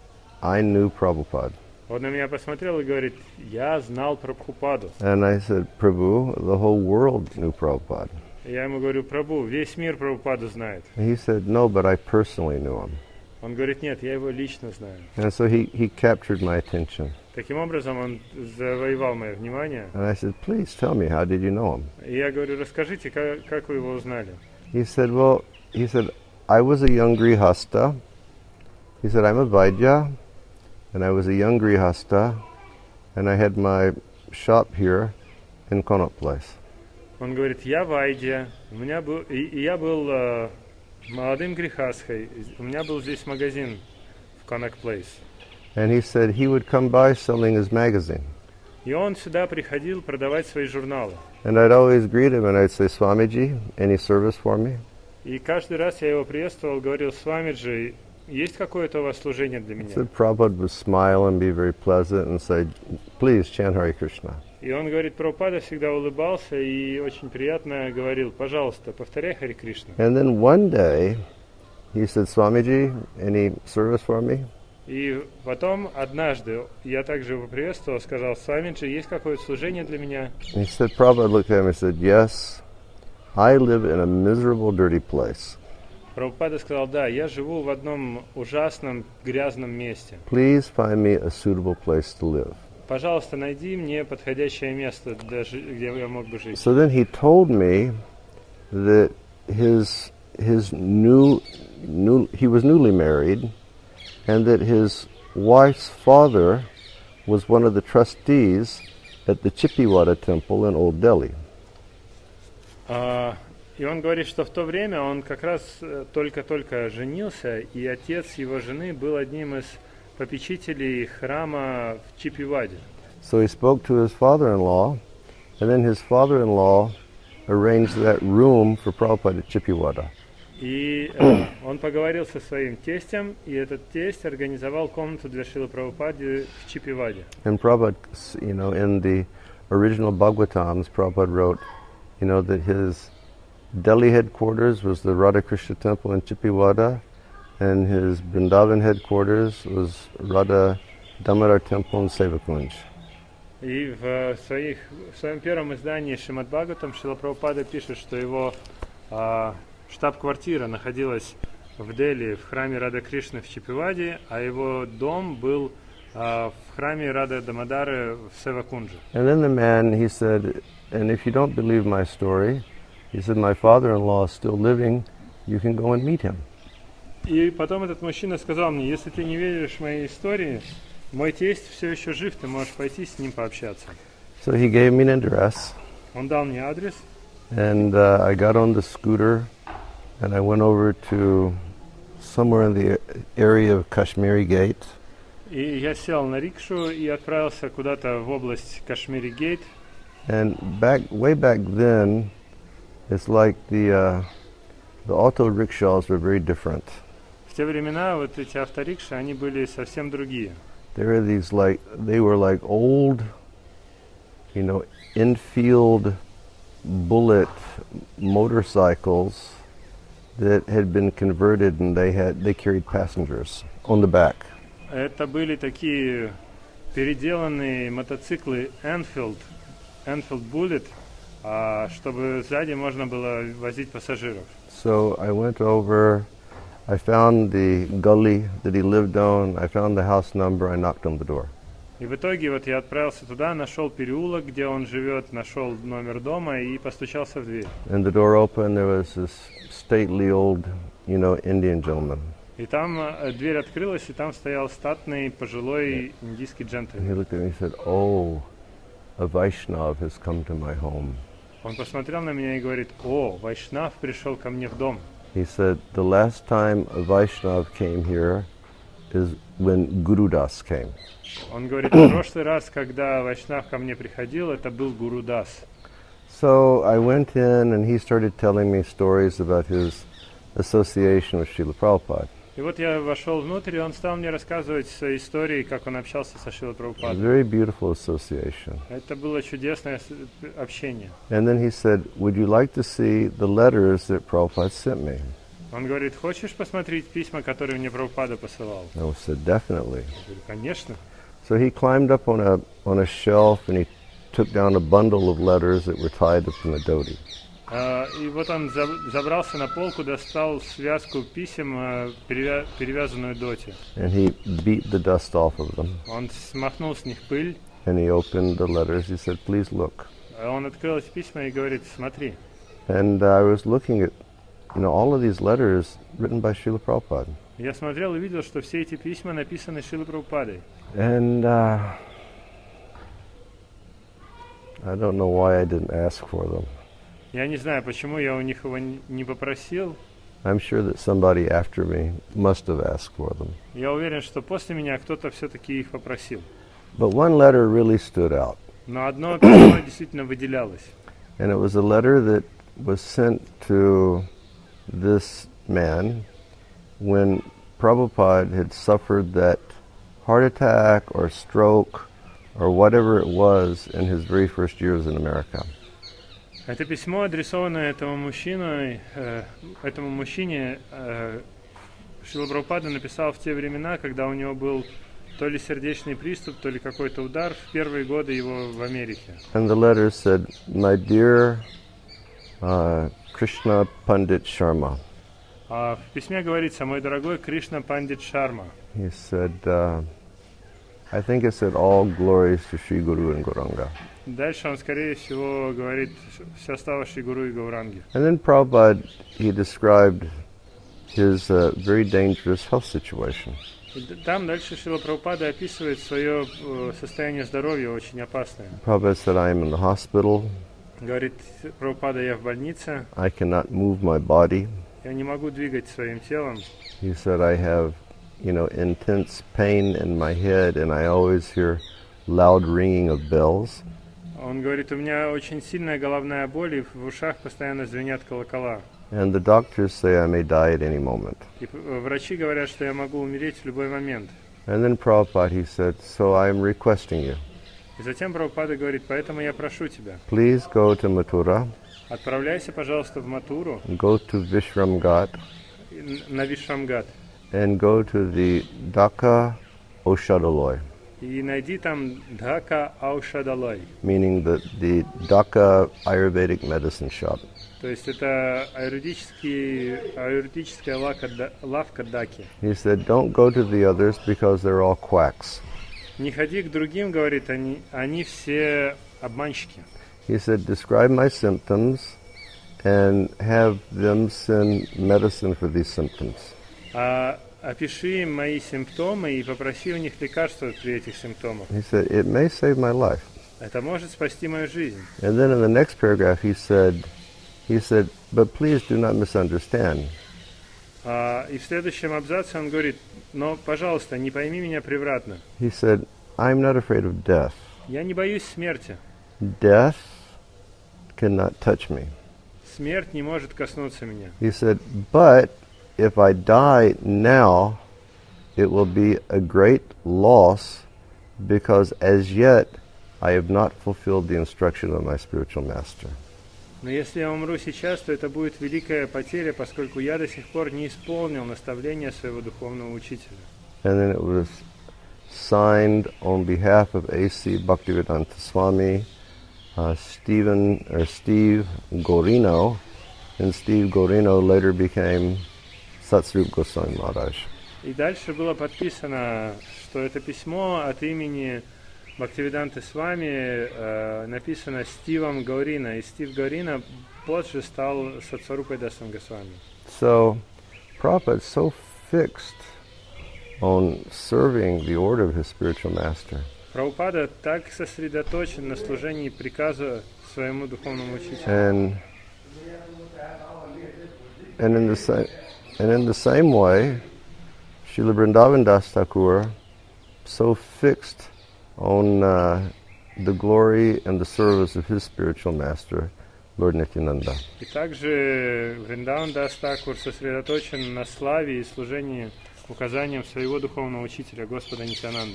I knew Prabhupada. Он на меня посмотрел и говорит, я знал Прабхупаду. And I said, Prabhu, the whole world knew Prabhupada. И я ему говорю, Прабху, весь мир Прабхупаду знает. And he said, no, but I personally knew him. Он говорит, нет, я его лично знаю. And so he, he captured my attention. Таким образом, он завоевал мое внимание. And I said, please tell me, how did you know him? И я говорю, расскажите, как, как вы его узнали? He said, well, he said, I was a young grihasta. He said, I'm a Vaidya, and I was a young grihasta, and I had my shop here in Connaught Place. Он говорит, я Вайдья, у меня был, и, и я был э, молодым грехасхой, у меня был здесь магазин в Connaught Place. And he said he would come by selling his magazine. И он сюда приходил продавать свои журналы. And I'd always greet him and I'd say, Swamiji, any service for me? И каждый раз я его приветствовал, говорил, Свамиджи, есть какое-то у вас служение для меня? So Prabhupada would smile and be very pleasant and say, please chant Hare Krishna. И он говорит, Прабхупада всегда улыбался и очень приятно говорил, пожалуйста, повторяй Хари Кришна. And then one day, he said, Swamiji, any service for me? И потом, однажды, я также его приветствовал, сказал, Свамиджи, есть какое-то служение для меня? He said, Prabhupada looked at him and said, yes, I live in a miserable, dirty place. Прабхупада сказал, да, я живу в одном ужасном, грязном месте. Please find me a suitable place to live. Пожалуйста, найди мне подходящее место, для жи- где я мог бы жить. So then he told me that his his new, new he was newly married, and that his wife's father was one of the trustees at the Chippiwada temple in Old Delhi. А, и он говорит, что в то время он как раз э, только-только женился, и отец его жены был одним из попечителей храма в Чиппиваде. So he spoke to his father-in-law, and then his father-in-law arranged that room for Prabhupada at Chippiwada. И э, он поговорил со своим тестем, и этот тесть организовал комнату для Шрилы Прабхупады в Чиппиваде. And Prabhupada, you know, in the original Bhagavatams, Prabhupada wrote, you know, that his Delhi headquarters was the Radha Krishna temple in Chippiwada, and his Vrindavan headquarters was Radha Damodar temple in Sevakunj. И в, своих, в своем первом издании Шримад Бхагаватам Шрила Прабхупада пишет, что его а, штаб-квартира находилась в Дели, в храме Рада Кришны в Чиппиваде, а его дом был а, в храме Рада Дамодары в Севакунже. And then the man, he said, and if you don't believe my story, he said, my father-in-law is still living, you can go and meet him. И потом этот мужчина сказал мне, если ты не веришь моей истории, мой тесть все еще жив, ты можешь пойти с ним пообщаться. So he gave me an address, Он дал мне адрес, and uh, I got on the scooter, and I went over to somewhere in the area of Kashmiri Gate. и я сел на рикшу и отправился куда-то в область Кашмири-Гейт. And back, way back then, it's like the uh, the auto rickshaws were very different. В те времена вот эти авторикши, они были совсем другие. There were these like they were like old, you know, infield bullet motorcycles that had been converted, and they had they carried passengers on the back. Это были такие переделанные мотоциклы Enfield, Enfield Bullet, а, чтобы сзади можно было возить пассажиров. So I went over. I found the gully that he lived on. I found the house number. I knocked on the door. И в итоге вот я отправился туда, нашел переулок, где он живет, нашел номер дома и постучался в дверь. And the door opened. There was this stately old, you know, Indian gentleman. И там э, дверь открылась, и там стоял статный пожилой индийский And he джентльмен. looked at me and said, "Oh, a Vaishnav has come to my home." Он посмотрел на меня и говорит: «О, Вайшнав пришел ко мне в дом». He said, "The last time a Vaishnav came here is when Guru Das came." Он говорит: в прошлый раз, когда Вайшнав ко мне приходил, это был Гуру Дас. So I went in, and he started telling me stories about his association with Srila Prabhupada. И вот я вошел внутрь, и он стал мне рассказывать свои истории, как он общался со Шрилой It was a Прабхупадой. very beautiful association. Это было чудесное с- общение. And then he said, "Would you like to see the letters that Prabhupada sent me?" Он говорит: хочешь посмотреть письма, которые мне Прабхупада посылал? I said, "Definitely." Я говорю: конечно. So he climbed up on a on a shelf, and he took down a bundle of letters that were tied up in a dhoti. А, и вот он за- забрался на полку, достал связку писем, а, перевя- перевязанную доте. And he beat the dust off of them. Он смахнул с них пыль, And he opened the letters. He said, "Please look." а он открыл эти письма и говорит: смотри. And uh, I was looking at, you know, all of these letters written by Srila Prabhupada. Я смотрел и видел, что все эти письма написаны Шрилой Прабхупадой. And uh, I don't know why I didn't ask for them. Я не знаю, почему я у них его н- не попросил. I'm sure that somebody after me must have asked for them. Я уверен, что после меня кто-то все-таки их попросил. But one letter really stood out. Но одно письмо действительно выделялось. And it was a letter that was sent to this man when Prabhupada had suffered that heart attack or stroke or whatever it was in his very first years in America. Это письмо адресовано этому мужчине, э, этому мужчине э, Шрила Прабхупада написал в те времена, когда у него был то ли сердечный приступ, то ли какой-то удар в первые годы его в Америке. And the letter said, "My dear uh, Krishna Pandit Sharma," А в письме говорится: мой дорогой Кришна Пандит Шарма. he said, uh, I think it said, "All glories to Sri Guru and Gauranga." Дальше он, скорее всего, говорит: вся слава Шри Гуру и Гауранге. And then Prabhupada, he described his uh, very dangerous health situation. И д- Там дальше Шрила Прабхупада описывает свое э, состояние здоровья очень опасное. Prabhupada said, "I am in the hospital. Говорит Прабхупада: я в больнице, I cannot move my body." я не могу двигать своим телом. He said, "I have you know, intense pain in my head, and I always hear loud ringing of bells. Он говорит, у меня очень сильная головная боль, и в ушах постоянно звенят колокола. And the doctors say I may die at any moment. И врачи говорят, что я могу умереть в любой момент. And then Prabhupada, he said, so I am requesting you. И затем Прабхупада говорит, поэтому я прошу тебя, Please go to Mathura, отправляйся, пожалуйста, в Матуру, go to Vishramghat, на Вишрамгат, and go to the Dhaka Oshadaloy, и найди там Dhaka Aушадалой. meaning the, the Dhaka Ayurvedic medicine shop. То есть это аюрведический, аюрведическая лавка, лавка Даки. He said, don't go to the others because they're all quacks. Не ходи к другим, говорит, они, они все обманщики. He said, describe my symptoms and have them send medicine for these symptoms. А опиши им мои симптомы и попроси у них лекарства при этих симптомах. He said, it may save my life. Это может спасти мою жизнь. And then in the next paragraph he said, he said, but please do not misunderstand. А, и в следующем абзаце он говорит, но, пожалуйста, не пойми меня превратно. He said, I'm not afraid of death. Я не боюсь смерти. Death cannot touch me. Смерть не может коснуться меня. He said, but if I die now, it will be a great loss because as yet I have not fulfilled the instruction of my spiritual master. Но если я умру сейчас, то это будет великая потеря, поскольку я до сих пор не исполнил наставления своего духовного учителя. And then it was signed on behalf of A C Bhaktivedanta Swami, uh, Stephen or Steve Gorino, and Steve Gorino later became Satsrup Goswami Maharaj. И дальше было подписано, что это письмо от имени Бхактивиданты Свами э, написано Стивом Гаурино, и Стив Гаурино позже стал Сатсварупой Дасом Госвами. So, Prabhupada is so fixed on serving the order of his spiritual master. Прабхупада так сосредоточен на служении приказа своему духовному учителю. And and in the same and in the same way, Srila Vrindavan Das Thakur so fixed on uh, the glory and the service of his spiritual master, Lord Nityananda. И также Вриндаван Дас Такур сосредоточен на славе и служении указаниям своего духовного учителя, Господа Нитянанды.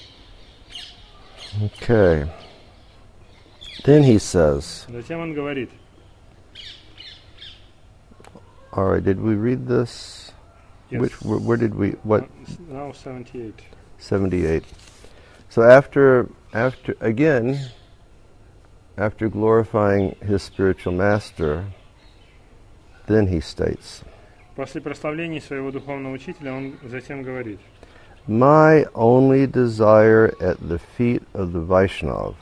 Okay. Then he says, Затем он говорит, all right, did we read this? yes, Which, where, where did we, what? now seventy-eight. seventy-eight. So after, after again, after glorifying his spiritual master, then he states, После прославления своего духовного учителя он затем говорит, my only desire at the feet of the Vaishnavas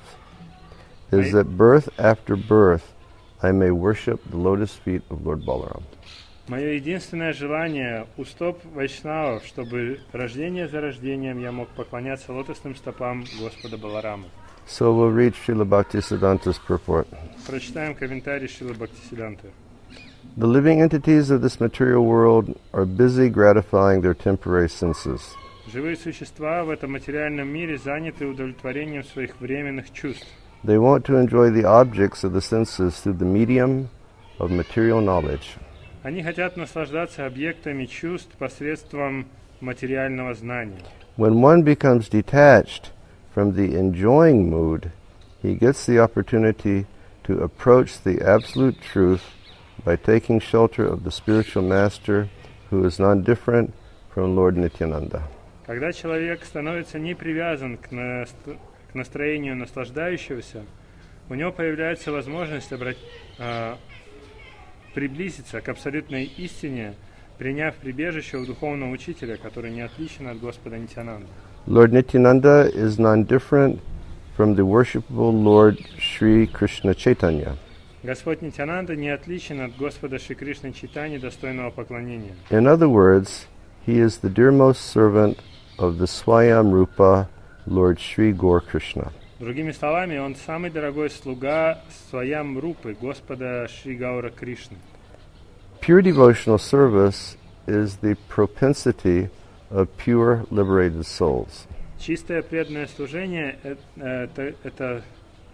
is that birth after birth I may worship the lotus feet of Lord Balaram. мое единственное желание у стоп вайшнавов, чтобы рождение за рождением я мог поклоняться лотосным стопам Господа Баларама. So we'll read Srila Bhaktisiddhanta's purport. Прочитаем комментарий Шрилы Бхактисиддханты. The living entities of this material world are busy gratifying their temporary senses. Живые существа в этом материальном мире заняты удовлетворением своих временных чувств. They want to enjoy the objects of the senses through the medium of material knowledge. Они хотят наслаждаться объектами чувств посредством материального знания. When one becomes detached from the enjoying mood, he gets the opportunity to approach the absolute truth by taking shelter of the spiritual master who is non-different from Lord Nityananda. Когда человек становится не привязан к, на, к настроению наслаждающегося, у него появляется возможность обрати, а, приблизиться к абсолютной истине, приняв прибежище у духовного учителя, который не отличен от Господа Нитянанды. Lord Nityananda is non-different from the worshipable Lord Sri Krishna Chaitanya. Господь Нитянанда не отличен от Господа Шри Кришны Чайтаньи, достойного поклонения. In other words, he is the dearmost servant of the Swayam Rupa Lord Sri Gaur Krishna. Другими словами, он самый дорогой слуга Сваям Рупы, Господа Шри Гаура Кришны. Pure devotional service is the propensity of pure, liberated souls. Чистое преданное служение э- это, это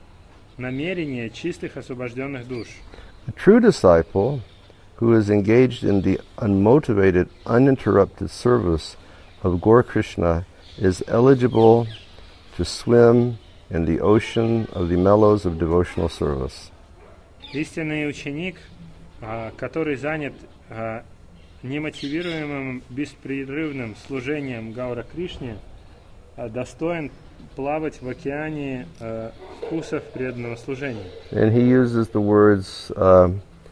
намерение чистых освобожденных душ. A true disciple who is engaged in the unmotivated, uninterrupted service of Gaur Krishna is eligible to swim in the ocean of the mellows of devotional service. Истинный ученик, а, который занят а, немотивируемым беспрерывным служением Гаура Кришне, а, достоин плавать в океане а, вкусов преданного служения. And he uses the words uh,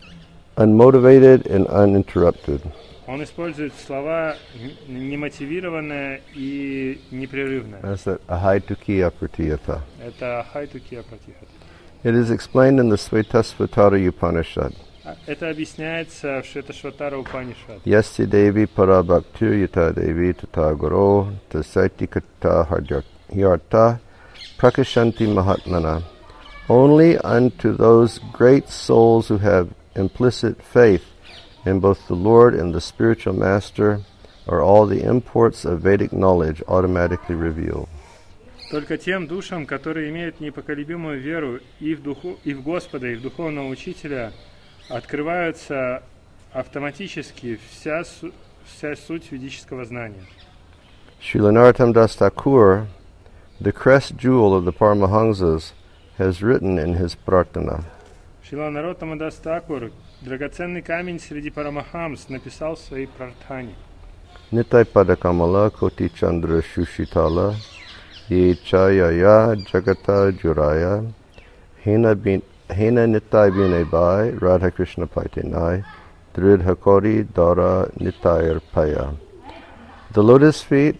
unmotivated and uninterrupted. Он использует слова н- немотивированное и непрерывное. That's that ahaitukiya pratiyata. Это хайтукия пратихата. It is explained in the Svetasvatara Upanishad. А это объясняется в Шветашватара Упанишад. Yasya Devi Parabhaktir Yata Devi Tata Guru Tasaiti Kata Hyarta Prakashanti Mahatmana. Only unto those great souls who have implicit faith in both the Lord and the spiritual master are all the imports of Vedic knowledge automatically revealed. Только тем душам, которые имеют непоколебимую веру и в, духу, и в Господа, и в Духовного Учителя, открываются автоматически вся, су, вся суть ведического знания. Srila Narottam Das Thakur, the crest jewel of the Paramahamsas, has written in his Prarthana, Шрила Нароттама Дас Такур, драгоценный камень среди Парамахамс, написал в своей прартхане. Nitai Padakamala Koti Chandra Shushitala Ye Chayaya Jagata Juraya Hena bin Hena Nitai Binebai Radha Krishna Paitenai Drid Hakori Dara Nitayar Paya. The lotus feet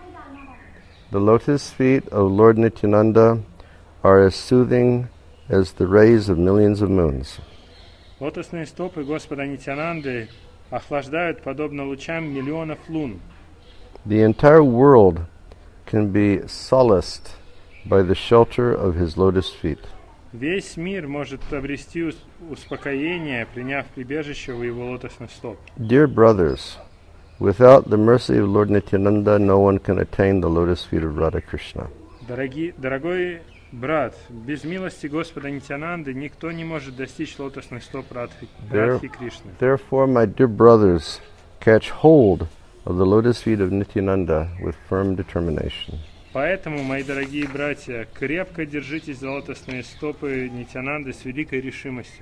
The lotus feet of Lord Nityananda are as soothing as the rays of millions of moons. Лотосные стопы Господа Нитянанды охлаждают подобно лучам миллионов лун. The entire world can be solaced by the shelter of his lotus feet. Весь мир может обрести ус- успокоение, приняв прибежище у его лотосных стоп. Dear brothers, without the mercy of Lord Nityananda, no one can attain the lotus feet of Radha Krishna. Дороги, дорогой брат, без милости Господа Нитянанды никто не может достичь лотосных стоп Радхи, There- Радхи Кришны. Therefore, my dear brothers, catch hold of the lotus feet of Nityananda with firm determination. Поэтому, мои дорогие братья, крепко держитесь за лотосные стопы Нитянанды с великой решимостью.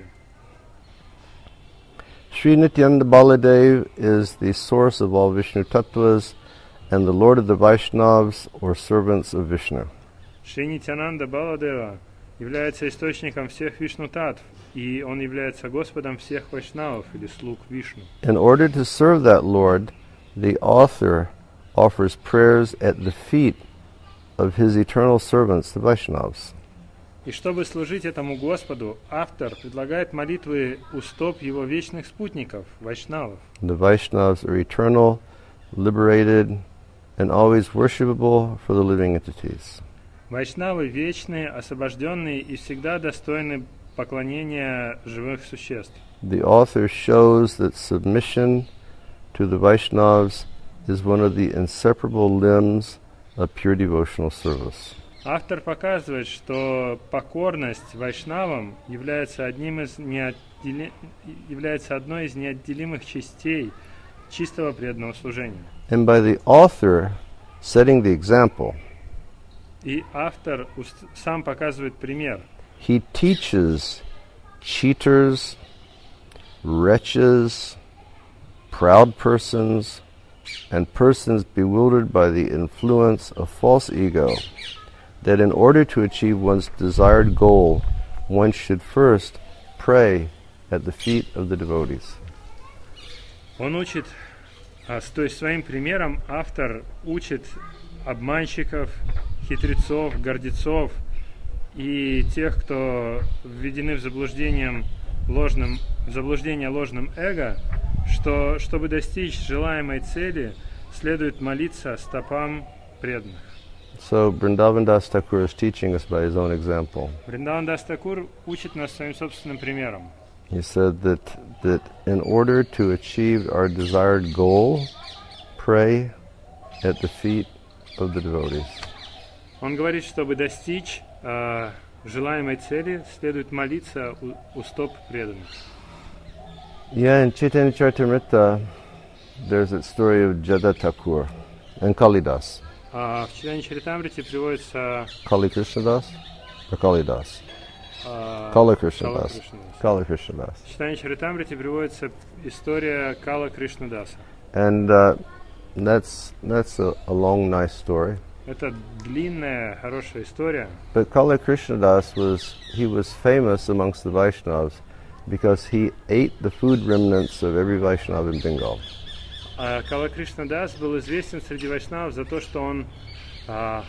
Sri Nityananda Baladev is the source of all Vishnu Tattvas and the Lord of the Vaishnavas or servants of Vishnu. Шри Нитянанда Баладева является источником всех Вишну-татв, и он является Господом всех Вайшнавов или слуг Вишну. In order to serve that Lord, the author offers prayers at the feet of his eternal servants, the Vaishnavas. И чтобы служить этому Господу, автор предлагает молитвы у стоп его вечных спутников, Вайшнавов. The Vaishnavas are eternal, liberated, and always worshipable for the living entities. Вайшнавы вечные, освобожденные и всегда достойны поклонения живых существ. The author shows that submission to the Vaishnavas is one of the inseparable limbs of pure devotional service. Автор показывает, что покорность вайшнавам является, одним из неотдели- является одной из неотделимых частей чистого преданного служения. And by the author setting the example, И автор уст- сам показывает пример. he teaches cheaters, wretches, proud persons, and persons bewildered by the influence of false ego that in order to achieve one's desired goal, one should first pray at the feet of the devotees. Он учит, а, с- то есть своим примером автор учит обманщиков, хитрецов, гордецов и тех, кто введены в заблуждением ложным, в заблуждение ложным эго, что чтобы достичь желаемой цели, следует молиться стопам преданных. So Vrindavan Das Thakur is teaching us by his own example. Вриндаван Дас Такур учит нас своим собственным примером. He said that, that in order to achieve our desired goal, pray at the feet of the devotees. Он говорит, чтобы достичь э, желаемой цели, следует молиться у, у стоп преданных. Yeah, in Chaitanya Charitamrita, there's that story of Jada Thakur and Kalidas. А в Читании Чаритамрите приводится Kali Krishnadas or Kalidas? э, Kala Кала Krishnadas. Кришнадас. Kala Krishnadas. В Читании Чаритамрите приводится история Кала Кришнадаса. And uh, that's that's a, a long, nice story. Это длинная, хорошая история. But Kala Krishnadas was he was famous amongst the Vaishnavas because he ate the food remnants of every Vaishnava in Bengal. А Кала Кришнадас был известен среди вайшнавов за то, что он а,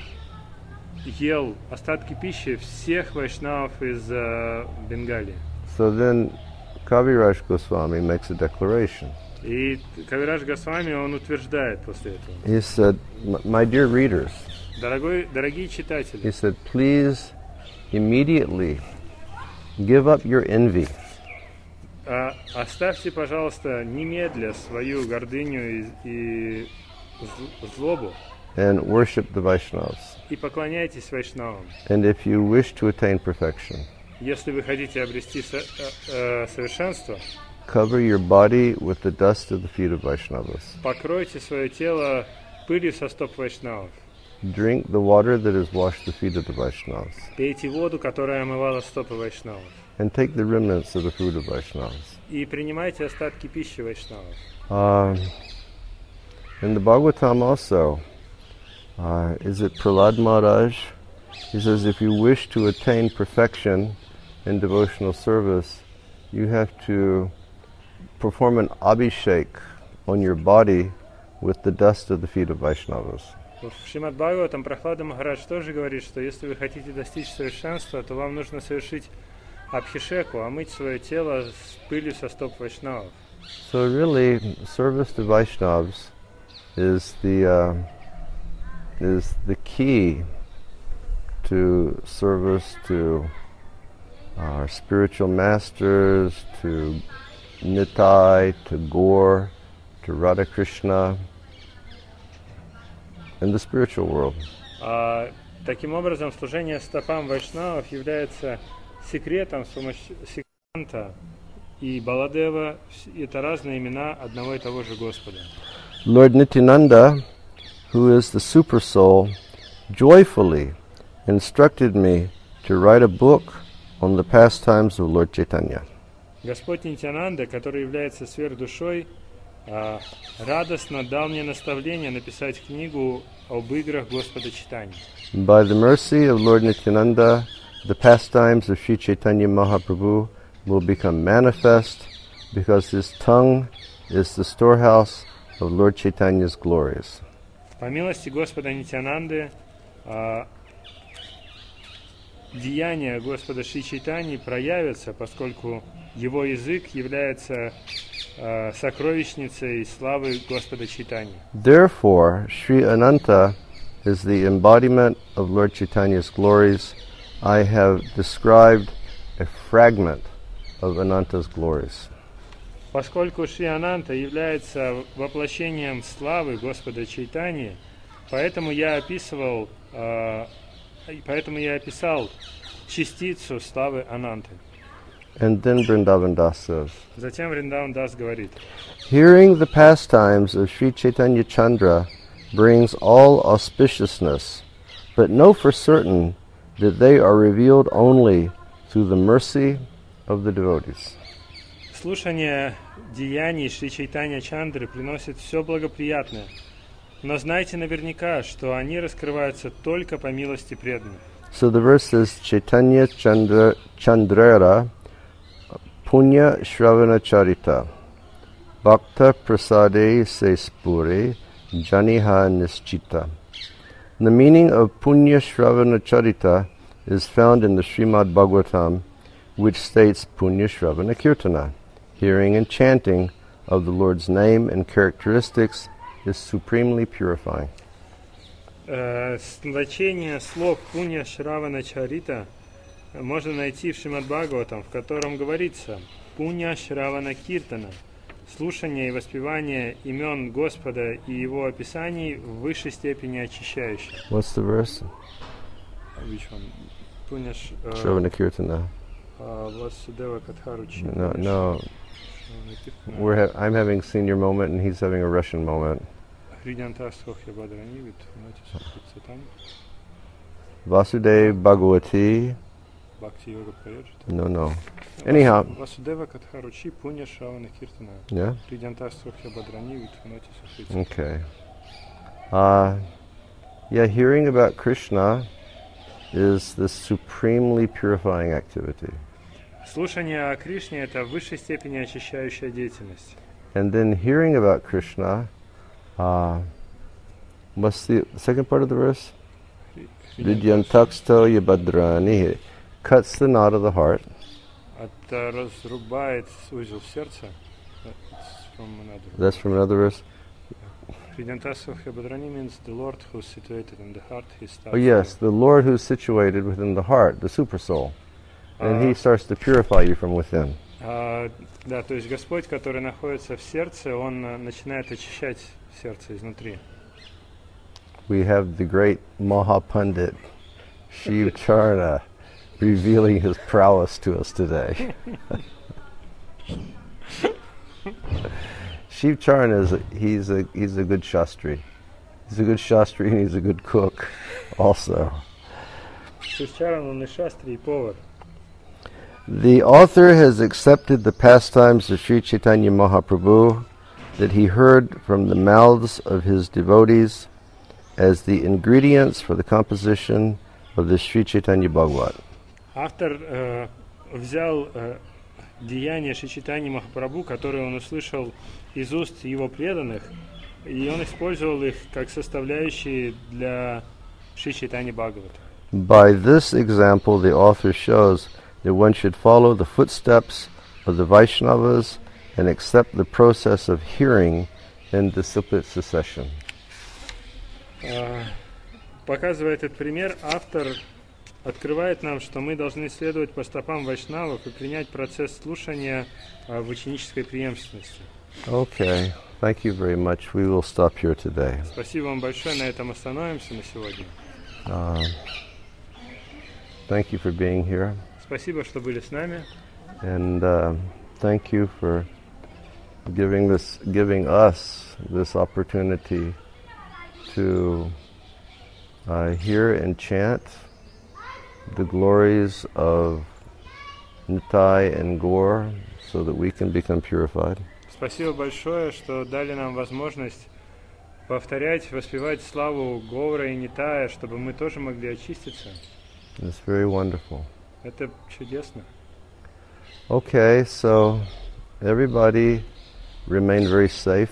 ел остатки пищи всех вайшнавов из а, Бенгалии. So then Kaviraj Goswami makes a declaration. И Кавирадж Госвами, он утверждает после этого. He said, "My dear readers," Дорогой, дорогие he читатели, said, "please immediately give up your envy а, оставьте, пожалуйста, немедля свою гордыню и, и з- злобу and worship the Vaishnavas. и поклоняйтесь вайшнавам. And if you wish to attain perfection, Если вы хотите обрести со- э, э, совершенство, cover your body with the dust of the feet of Vaishnavas. покройте свое тело пылью со стоп вайшнавов. Drink the water that has washed the feet of the Vaishnavas. Пейте воду, которая омывала стопы вайшнавов. And take the remnants of the food of Vaishnavas. И принимайте остатки пищи вайшнавов. Um, in the Bhagavatam also, uh, is it Prahlad Maharaj? He says, if you wish to attain perfection in devotional service, you have to perform an abhishek on your body with the dust of the feet of Vaishnavas. В Шримад Бхагаватам Прахлада Махарадж тоже говорит, что если вы хотите достичь совершенства, то вам нужно совершить абхишеку, омыть свое тело с пылью со стоп вайшнавов. So really, service to Vaishnavas is the uh, is the key to service to our spiritual masters, to Nitai, to Gaur, to Radha Krishna, in the spiritual world. А, таким образом, служение стопам вайшнавов является секретом с помощью Сикханта и Баладева. Это разные имена одного и того же Господа. Lord Nityananda, who is the super soul, joyfully instructed me to write a book on the pastimes of Lord Chaitanya. Господь Нитянанда, который является сверхдушой, а, радостно дал мне наставление написать книгу об играх Господа Чайтаньи. By the mercy of Lord Nityananda, the pastimes of Sri Chaitanya Mahaprabhu will become manifest because his tongue is the storehouse of Lord Chaitanya's glories. По милости Господа Нитянанды, а, деяния Господа Шри Чайтаньи проявятся, поскольку его язык является а, сокровищницей славы Господа Чайтаньи. Therefore, Sri Ananta is the embodiment of Lord Chaitanya's glories. I have described a fragment of Ananta's glories. Поскольку Шри Ананта является воплощением славы Господа Чайтаньи, поэтому я описывал, а, поэтому я описал частицу славы Ананты. And then Vrindavan Das says, Затем Вриндаван Дас говорит: hearing the pastimes of Sri Chaitanya Chandra brings all auspiciousness, but know for certain that they are revealed only through the mercy of the devotees. слушание деяний Шри Чайтанья Чандры приносит все благоприятное, но знайте наверняка, что они раскрываются только по милости преданных. So the verse says, Chaitanya Chandra Chandrara Punya Shravana Charita Bhakta Prasade Se Spure Janiha Nischita. The meaning of Punya Shravana Charita is found in the Srimad Bhagavatam, which states Punya Shravana Kirtana. Hearing and chanting of the Lord's name and characteristics is supremely purifying. Э, Значение слов Пунья Шравана Чарита можно найти в Шримад Бхагаватам, в котором говорится Пунья Шравана Киртана. слушание и воспевание имен Господа и Его описаний в высшей степени очищающих. What's the verse? Which one? Punyas, uh, Shravana Kirtana. uh, Vasudeva Katharuchi. No, no. We're ha- I'm having senior moment and he's having a Russian moment. Vasudev Bhagavati. No, no. Anyhow. Vasudeva Katharuchi Punya Shravana Kirtana. Yeah? Hridyantas Sokhya Badrani Vitvanati Sufriti. Okay. Uh, yeah, hearing about Krishna is the supremely purifying activity. Слушание о Кришне — это в высшей степени очищающая деятельность. And then hearing about Krishna, uh, what's the second part of the verse? Vidyantaksto yabhadrani, cuts the knot of the heart. Это разрубает узел в сердце. That's from another. That's from another verse. Hridyantas Sokhya Badrani means the Lord who is situated in the heart. He starts. Oh yes, the Lord who's situated within the heart, the super soul. And He starts to purify you from within. Uh, да, то есть Господь, который находится в сердце, Он uh, начинает очищать сердце изнутри. We have the great Mahapundit, Shiv Charna, revealing his prowess to us today. Shiv Charna is a, he's a he's a good Shastri. He's a good Shastri and he's a good cook also. Shiv Charna, он и шастри, и повар. The author has accepted the pastimes of Sri Chaitanya Mahaprabhu that he heard from the mouths of his devotees as the ingredients for the composition of the Sri Chaitanya Bhagavat. Автор э, взял э, деяния Шри Чайтаньи Махапрабху, которые он услышал из уст его преданных, и он использовал их как составляющие для Шри Чайтаньи Бхагавата. By this example, the author shows that one should follow the footsteps of the Vaishnavas and accept the process of hearing in disciplic succession. Uh, показывая этот пример, автор открывает нам, что мы должны следовать по стопам вайшнавов и принять процесс слушания uh, в ученической преемственности. Okay, thank you very much. We will stop here today. Спасибо вам большое, на этом остановимся на сегодня. Uh, thank you for being here. Спасибо, что были с нами. And uh, thank you for giving this, giving us this opportunity to uh, hear and chant the glories of Nitai and Gaur so that we can become purified. Спасибо большое, что дали нам возможность повторять, воспевать славу Гаура и Нитая, чтобы мы тоже могли очиститься. It's very wonderful. Это чудесно. Okay, so everybody remain very safe.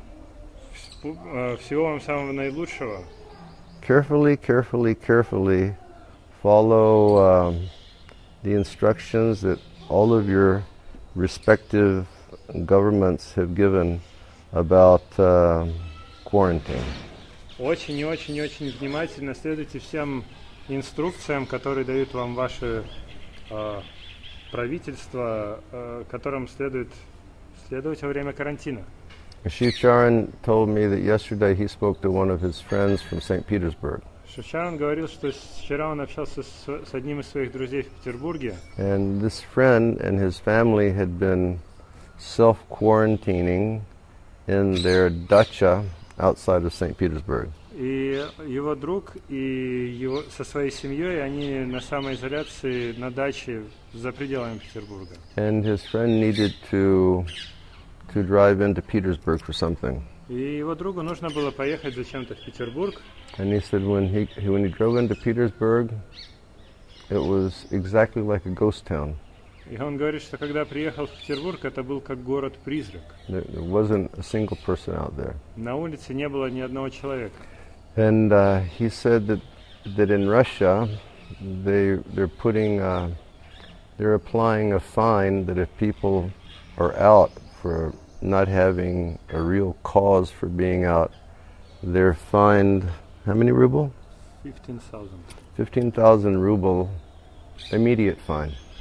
Всего вам самого наилучшего. Carefully, carefully, carefully follow um, the instructions that all of your respective governments have given about uh, quarantine. Очень и очень и очень внимательно следуйте всем инструкциям, которые дают вам ваши э, правительства, э, которым следует следовать во время карантина. Shiv Charan told me that yesterday he spoke to one of his friends from Saint Petersburg. Шивчаран говорил, что вчера он общался с, с одним из своих друзей в Петербурге. And this friend and his family had been self-quarantining in their dacha outside of Saint Petersburg. И его друг и его со своей семьей, они на самоизоляции на даче за пределами Петербурга. And his friend needed to to drive into Petersburg for something. И его другу нужно было поехать зачем-то в Петербург. And he said when he when he drove into Petersburg, it was exactly like a ghost town. И он говорит, что когда приехал в Петербург, это был как город-призрак. There, there wasn't a single person out there. На улице не было ни одного человека. And uh, he said that that in Russia, they they're putting uh, they're applying a fine that if people are out for not having a real cause for being out, they're fined how many ruble? Fifteen thousand. Fifteen thousand ruble immediate fine.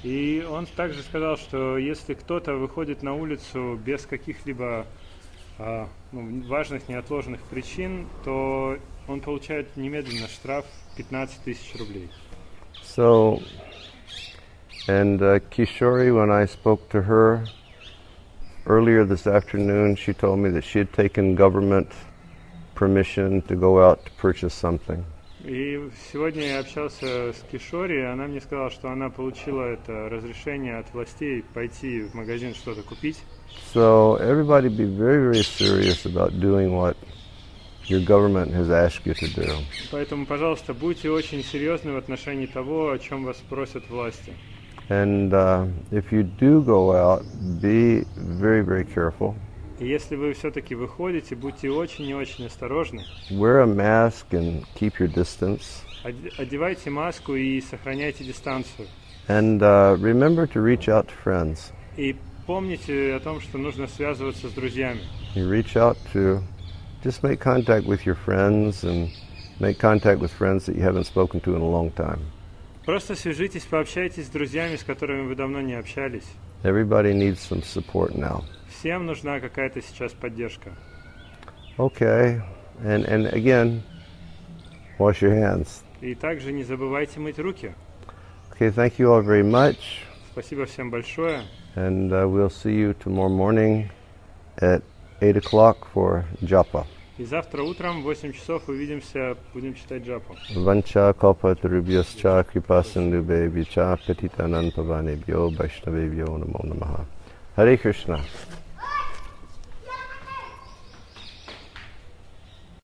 И он также сказал, что если кто-то выходит на улицу без каких-либо а, ну, важных неотложенных причин, то он получает немедленно штраф пятнадцать тысяч рублей. So, and uh, Kishori, when I spoke to her earlier this afternoon, she told me that she had taken government permission to go out to purchase something. И сегодня я общался с Кишори, и она мне сказала, что она получила это разрешение от властей пойти в магазин что-то купить. So everybody be very, very serious about doing what your government has asked you to do. Поэтому, пожалуйста, будьте очень серьезны в отношении того, о чем вас просят власти. And uh, if you do go out, be very, very careful. И если вы все-таки выходите, будьте очень и очень осторожны. Wear a mask and keep your distance. Оде- Одевайте маску и сохраняйте дистанцию. And uh, remember to reach out to friends. И помните о том, что нужно связываться с друзьями. You reach out to just make contact with your friends and make contact with friends that you haven't spoken to in a long time. Просто свяжитесь, пообщайтесь с друзьями, с которыми вы давно не общались. Everybody needs some support now. Всем нужна какая-то сейчас поддержка. Okay, and, and again, wash your hands. И также не забывайте мыть руки. Okay, thank you all very much, Спасибо всем большое. and uh, we'll see you tomorrow morning at eight o'clock for japa. И завтра утром в восемь часов увидимся, будем читать джапу. Vancha kalpatarubhyascha kripasindubhevya cha patitanam pavanebhyo vaishnavebhyo namo namaha. Hare Krishna.